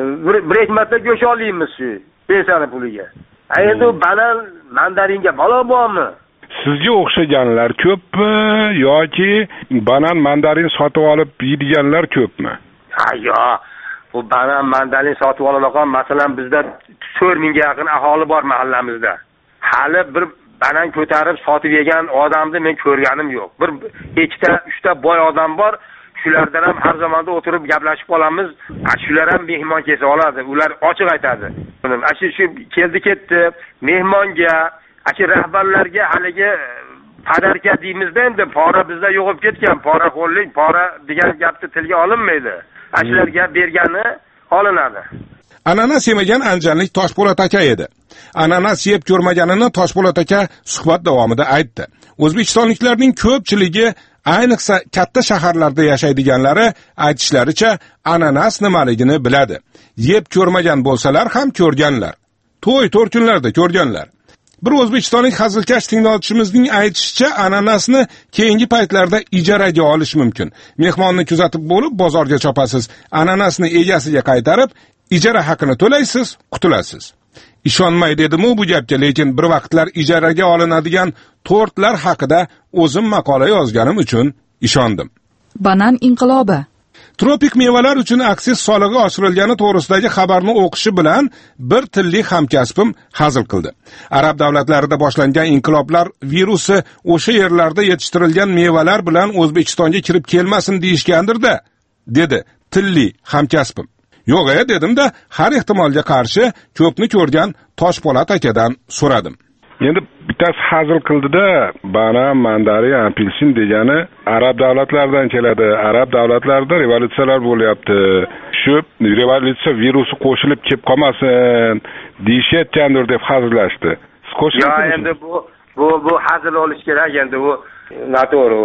bir marta go'sht olamiz shu pensiya puliga. Endi banan, mandaringa balo bormi? Sizga o'xshaganlar ko'pmi yoki banan, mandarin sotib olib yeydiganlar ko'pmi? Ha, yo'q. Bu banan, mandarin sotib oladigan, masalan, bizda 4000 ga yaqin aholi bor mahallamizda. Hali bir banan ko'tarib sotib yegan odamni men ko'rganim yo'q. Bir 2-3 ta boy odam bor. Shulardan ham har zamonda o'tirib gaplashib qolamiz. Shular ham mehmon kelsa oladi. Ular ochiq aytadi. Shu keldi-ketdi mehmonga, rahbarlarga haligi padarka deymizda, endi pora bizda yo'qib ketgan, poraxo'rlik, pora degan gapni tilga olinmaydi. Shularga bergani olinadi. Ananas yemagan anjanlik Toshpo'lat aka edi. Ananas yeb ko'rmaganini Toshpo'lat aka suhbat davomida aytdi. O'zbekistonliklarning ko'pchiligi, ayniqsa katta shaharlarda yashaydiganlari aytishlaricha ananas nimaligini biladi. Yeb ko'rmagan bo'lsalar ham ko'rganlar. To'y kunlarda ko'rganlar. Bir o'zbekistonlik hazilkash tinglovchimizning aytishicha, ananasni keyingi paytlarda ijaraga olish mumkin. Mehmonni kuzatib bo'lib bozorga chopasiz, ananasni egasiga qaytarib, ijara haqini to'laysiz, qutulasiz. Ishonmay dedim bu gapga, lekin bir vaqtlar ijaraga olinadigan tortlar haqida o'zim maqola yozganim uchun ishondim. Banan inqilobi. Tropik mevalar uchun aksiz solig'i oshirilgani to'g'risidagi xabarni o'qishi bilan bir tilli hamkasbim hazil qildi. Arab davlatlarida boshlangan inqiloblar virusi o'sha yerlarda yetishtirilgan mevalar bilan O'zbekistonga kirib kelmasin deyishgandir-da, dedi tilli hamkasbim. Yo'q, dedim-da, har ehtimolga qarshi ko'pni ko'rgan Toshpo'lat akadan so'radim. Endi bittasi hazil qildi-da, banan, mandarin, apelsin degani arab davlatlaridan keladi. Arab davlatlarida revolyutsiyalar bo'lyapti. Shu revolyutsiya virusi qo'shilib kelib qolmasin deyishayotgandir deb hazillashdi. Yo, endi bu hazil olish kerak, endi bu noto'g'ri.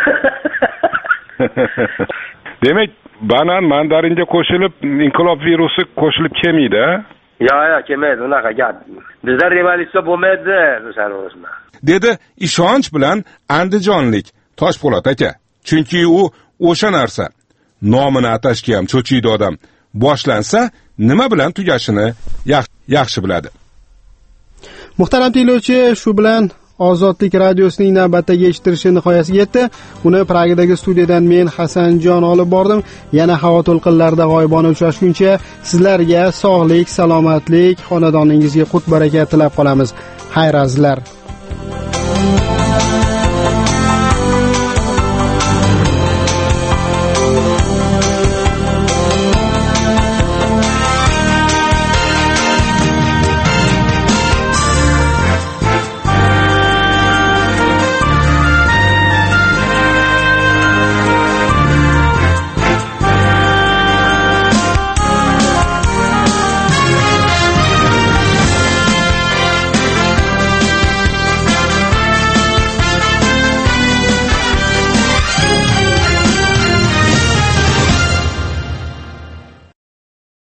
Demak, banan, mandaringa qo'shilib inqilob virusi qo'shilib kelmaydi. Yo'q, kelmaydi, unaqa gap. Bizda revolyutsiya bo'lmaydi, O'zbekistonda. Dedi ishonch bilan andijonlik Toshpo'lat aka. Chunki u o'sha narsa nomini atashga ham cho'chiydi odam. Boshlansa nima bilan tugashini yaxshi biladi. Muhtaram tinglovchi, shu bilan Ozodlik radiosining navbatdagi eshittirishi nihoyasiga yetdi. Uni Pragadagi studiyadan men Hasanjon olib bordim. Yana havo to'lqinlarida g'oyibona uchrashguncha sizlarga sog'lik, salomatlik, xonadoningizga qut baraka tilab qolamiz. Xayr azizlar.